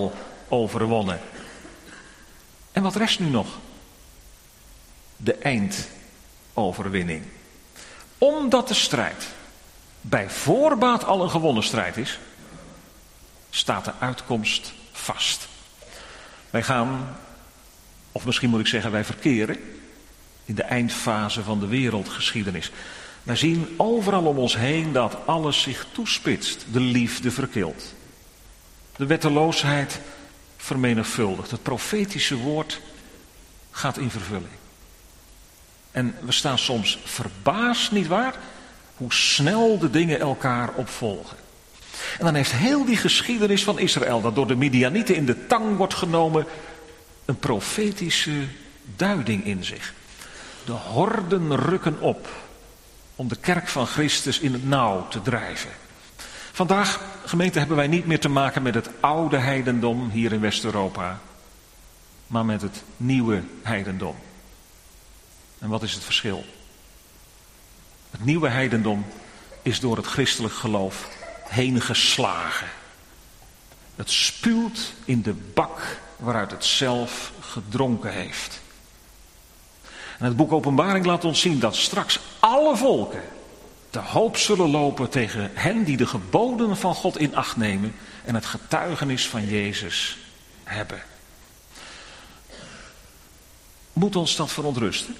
overwonnen. En wat rest nu nog? De eindoverwinning. Omdat de strijd bij voorbaat al een gewonnen strijd is, staat de uitkomst vast. Wij gaan, of misschien moet ik zeggen wij verkeren, in de eindfase van de wereldgeschiedenis. Wij zien overal om ons heen dat alles zich toespitst. De liefde verkilt. De wetteloosheid vermenigvuldigt. Het profetische woord gaat in vervulling. En we staan soms verbaasd, nietwaar, hoe snel de dingen elkaar opvolgen. En dan heeft heel die geschiedenis van Israël, dat door de Midianieten in de tang wordt genomen, een profetische duiding in zich. De horden rukken op om de kerk van Christus in het nauw te drijven. Vandaag, gemeente, hebben wij niet meer te maken met het oude heidendom hier in West-Europa, maar met het nieuwe heidendom. En wat is het verschil? Het nieuwe heidendom is door het christelijk geloof heen geslagen. Het spuwt in de bak waaruit het zelf gedronken heeft. En het boek Openbaring laat ons zien dat straks alle volken te hoop zullen lopen tegen hen die de geboden van God in acht nemen en het getuigenis van Jezus hebben. Moet ons dat verontrusten?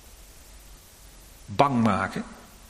Bang maken?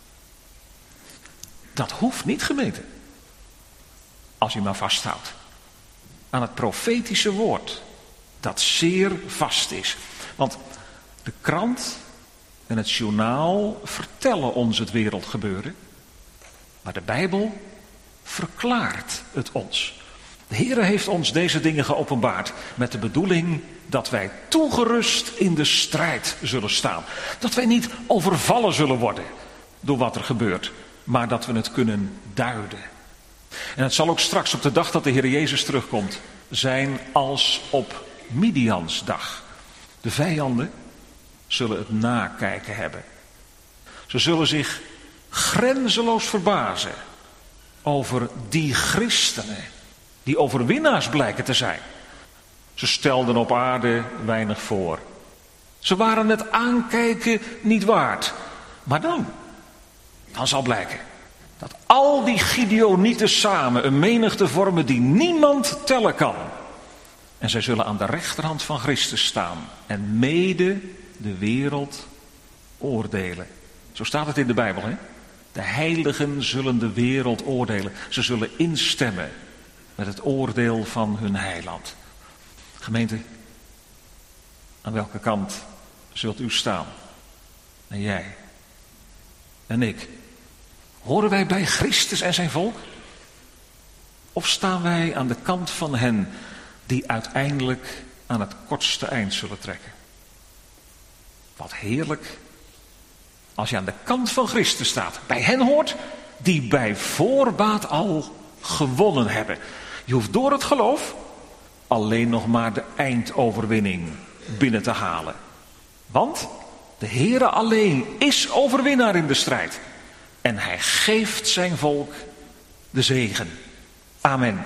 Dat hoeft niet, gemeente. Als u maar vasthoudt aan het profetische woord, dat zeer vast is. Want de krant en het journaal vertellen ons het wereldgebeuren, maar de Bijbel verklaart het ons. De Heere heeft ons deze dingen geopenbaard met de bedoeling dat wij toegerust in de strijd zullen staan. Dat wij niet overvallen zullen worden door wat er gebeurt, maar dat we het kunnen duiden. En het zal ook straks op de dag dat de Heer Jezus terugkomt zijn als op Midians dag. De vijanden zullen het nakijken hebben. Ze zullen zich grenzeloos verbazen over die christenen die overwinnaars blijken te zijn. Ze stelden op aarde weinig voor. Ze waren het aankijken niet waard. Maar dan, dan zal blijken dat al die Gideonieten samen een menigte vormen die niemand tellen kan. En zij zullen aan de rechterhand van Christus staan en mede de wereld oordelen. Zo staat het in de Bijbel, hè? De heiligen zullen de wereld oordelen. Ze zullen instemmen met het oordeel van hun heiland. Gemeente, aan welke kant zult u staan? En jij? En ik? Horen wij bij Christus en zijn volk? Of staan wij aan de kant van hen die uiteindelijk aan het kortste eind zullen trekken? Wat heerlijk als je aan de kant van Christus staat. Bij hen hoort die bij voorbaat al gewonnen hebben. Je hoeft door het geloof alleen nog maar de eindoverwinning binnen te halen. Want de Heere alleen is overwinnaar in de strijd. En hij geeft zijn volk de zegen. Amen.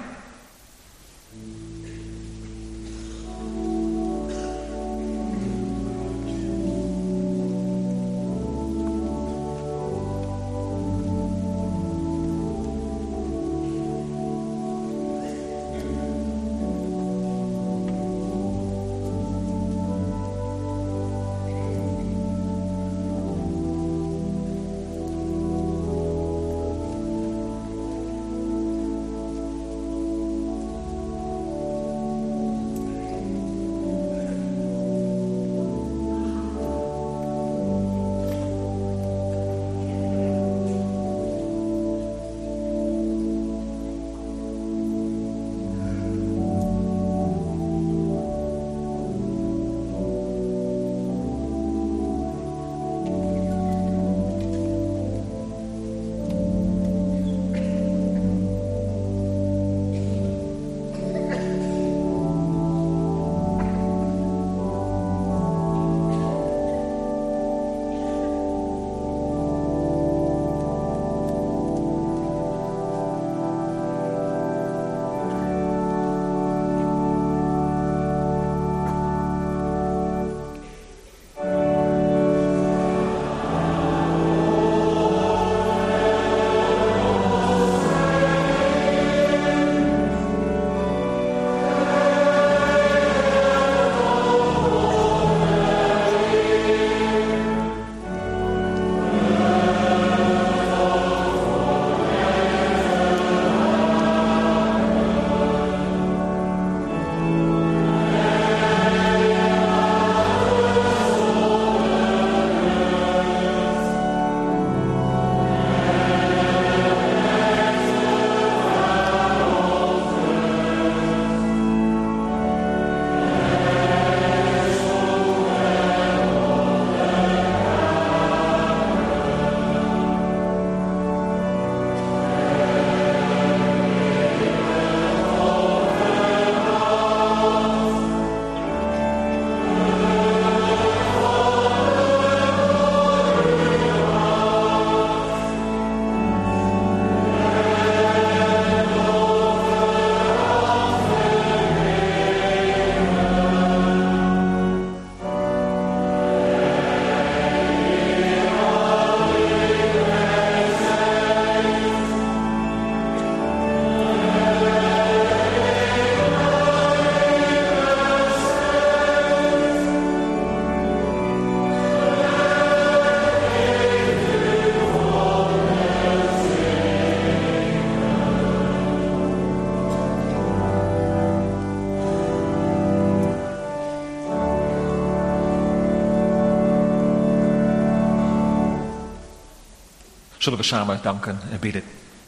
Zullen we samen danken en bidden.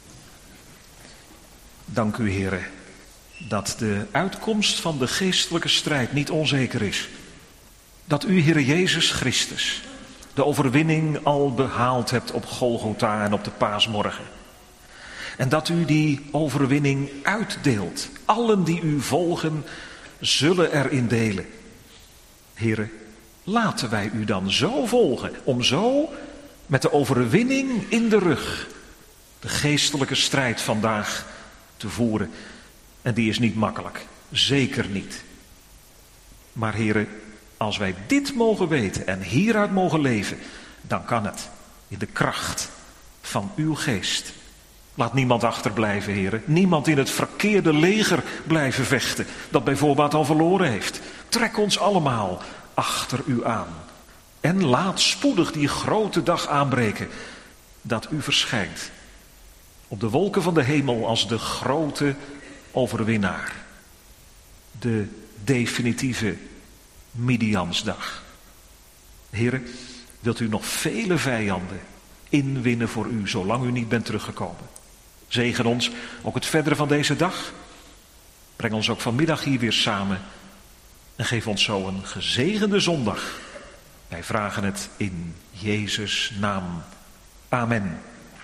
Dank u, Heere, dat de uitkomst van de geestelijke strijd niet onzeker is. Dat u, Heere Jezus Christus, de overwinning al behaald hebt op Golgotha en op de paasmorgen. En dat u die overwinning uitdeelt. Allen die u volgen, zullen erin delen. Heere, laten wij u dan zo volgen, om zo met de overwinning in de rug de geestelijke strijd vandaag te voeren. En die is niet makkelijk, zeker niet. Maar Heere, als wij dit mogen weten en hieruit mogen leven, dan kan het in de kracht van uw geest. Laat niemand achterblijven, Heere. Niemand in het verkeerde leger blijven vechten, dat bijvoorbeeld al verloren heeft. Trek ons allemaal achter u aan. En laat spoedig die grote dag aanbreken dat u verschijnt op de wolken van de hemel als de grote overwinnaar. De definitieve Midiansdag. Heere, wilt u nog vele vijanden inwinnen voor u, zolang u niet bent teruggekomen. Zegen ons ook het verdere van deze dag. Breng ons ook vanmiddag hier weer samen. En geef ons zo een gezegende zondag. Wij vragen het in Jezus' naam. Amen.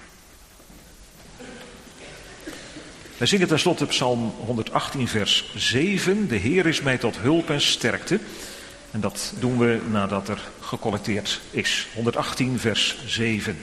Wij zingen tenslotte Psalm honderdachttien vers zeven. De Heer is mij tot hulp en sterkte. En dat doen we nadat er gecollecteerd is. honderdachttien vers zeven.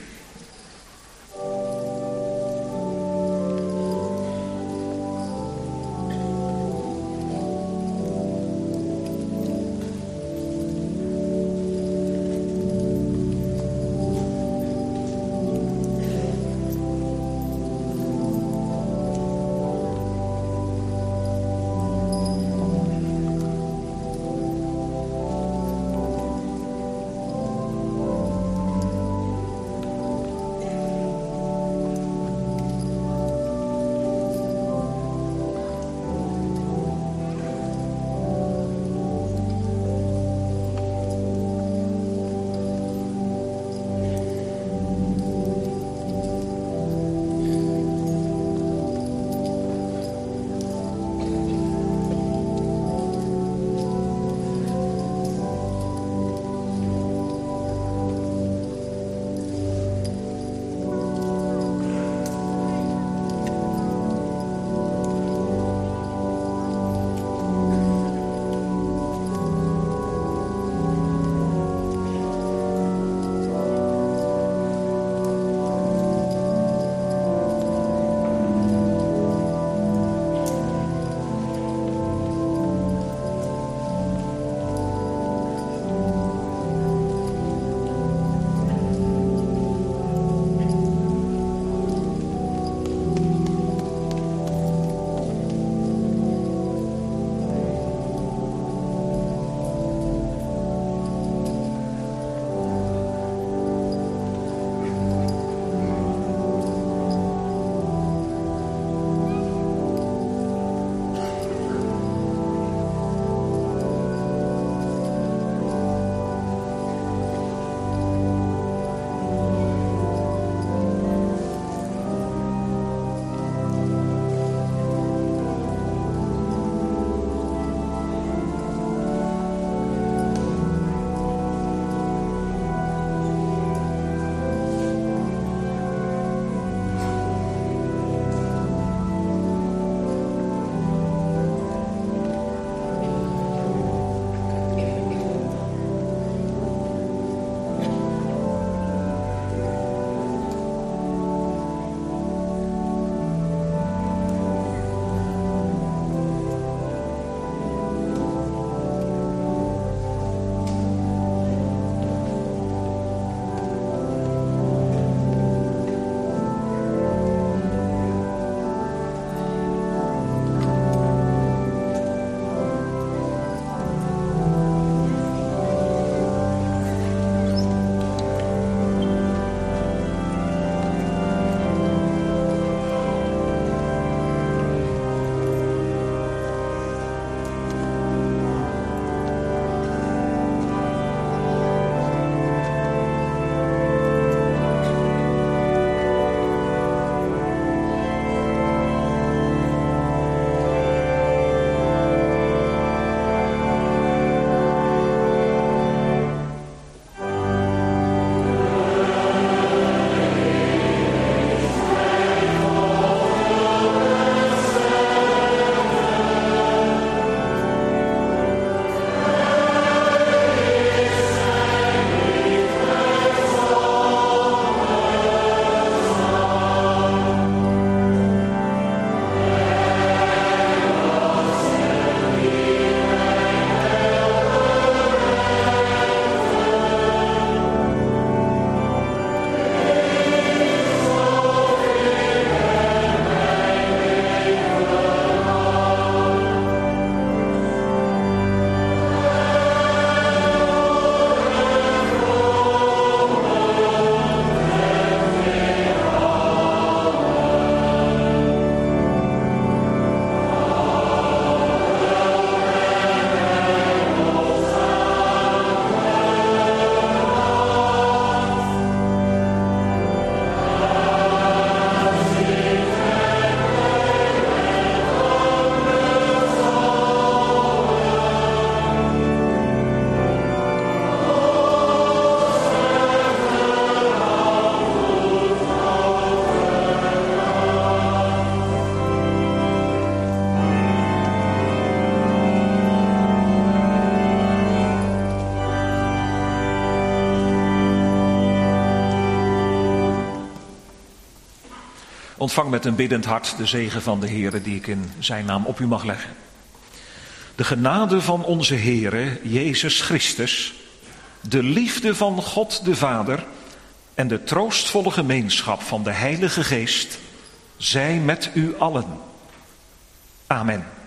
Ontvang met een biddend hart de zegen van de Heere die ik in zijn naam op u mag leggen. De genade van onze Heere Jezus Christus, de liefde van God de Vader en de troostvolle gemeenschap van de Heilige Geest zij met u allen. Amen.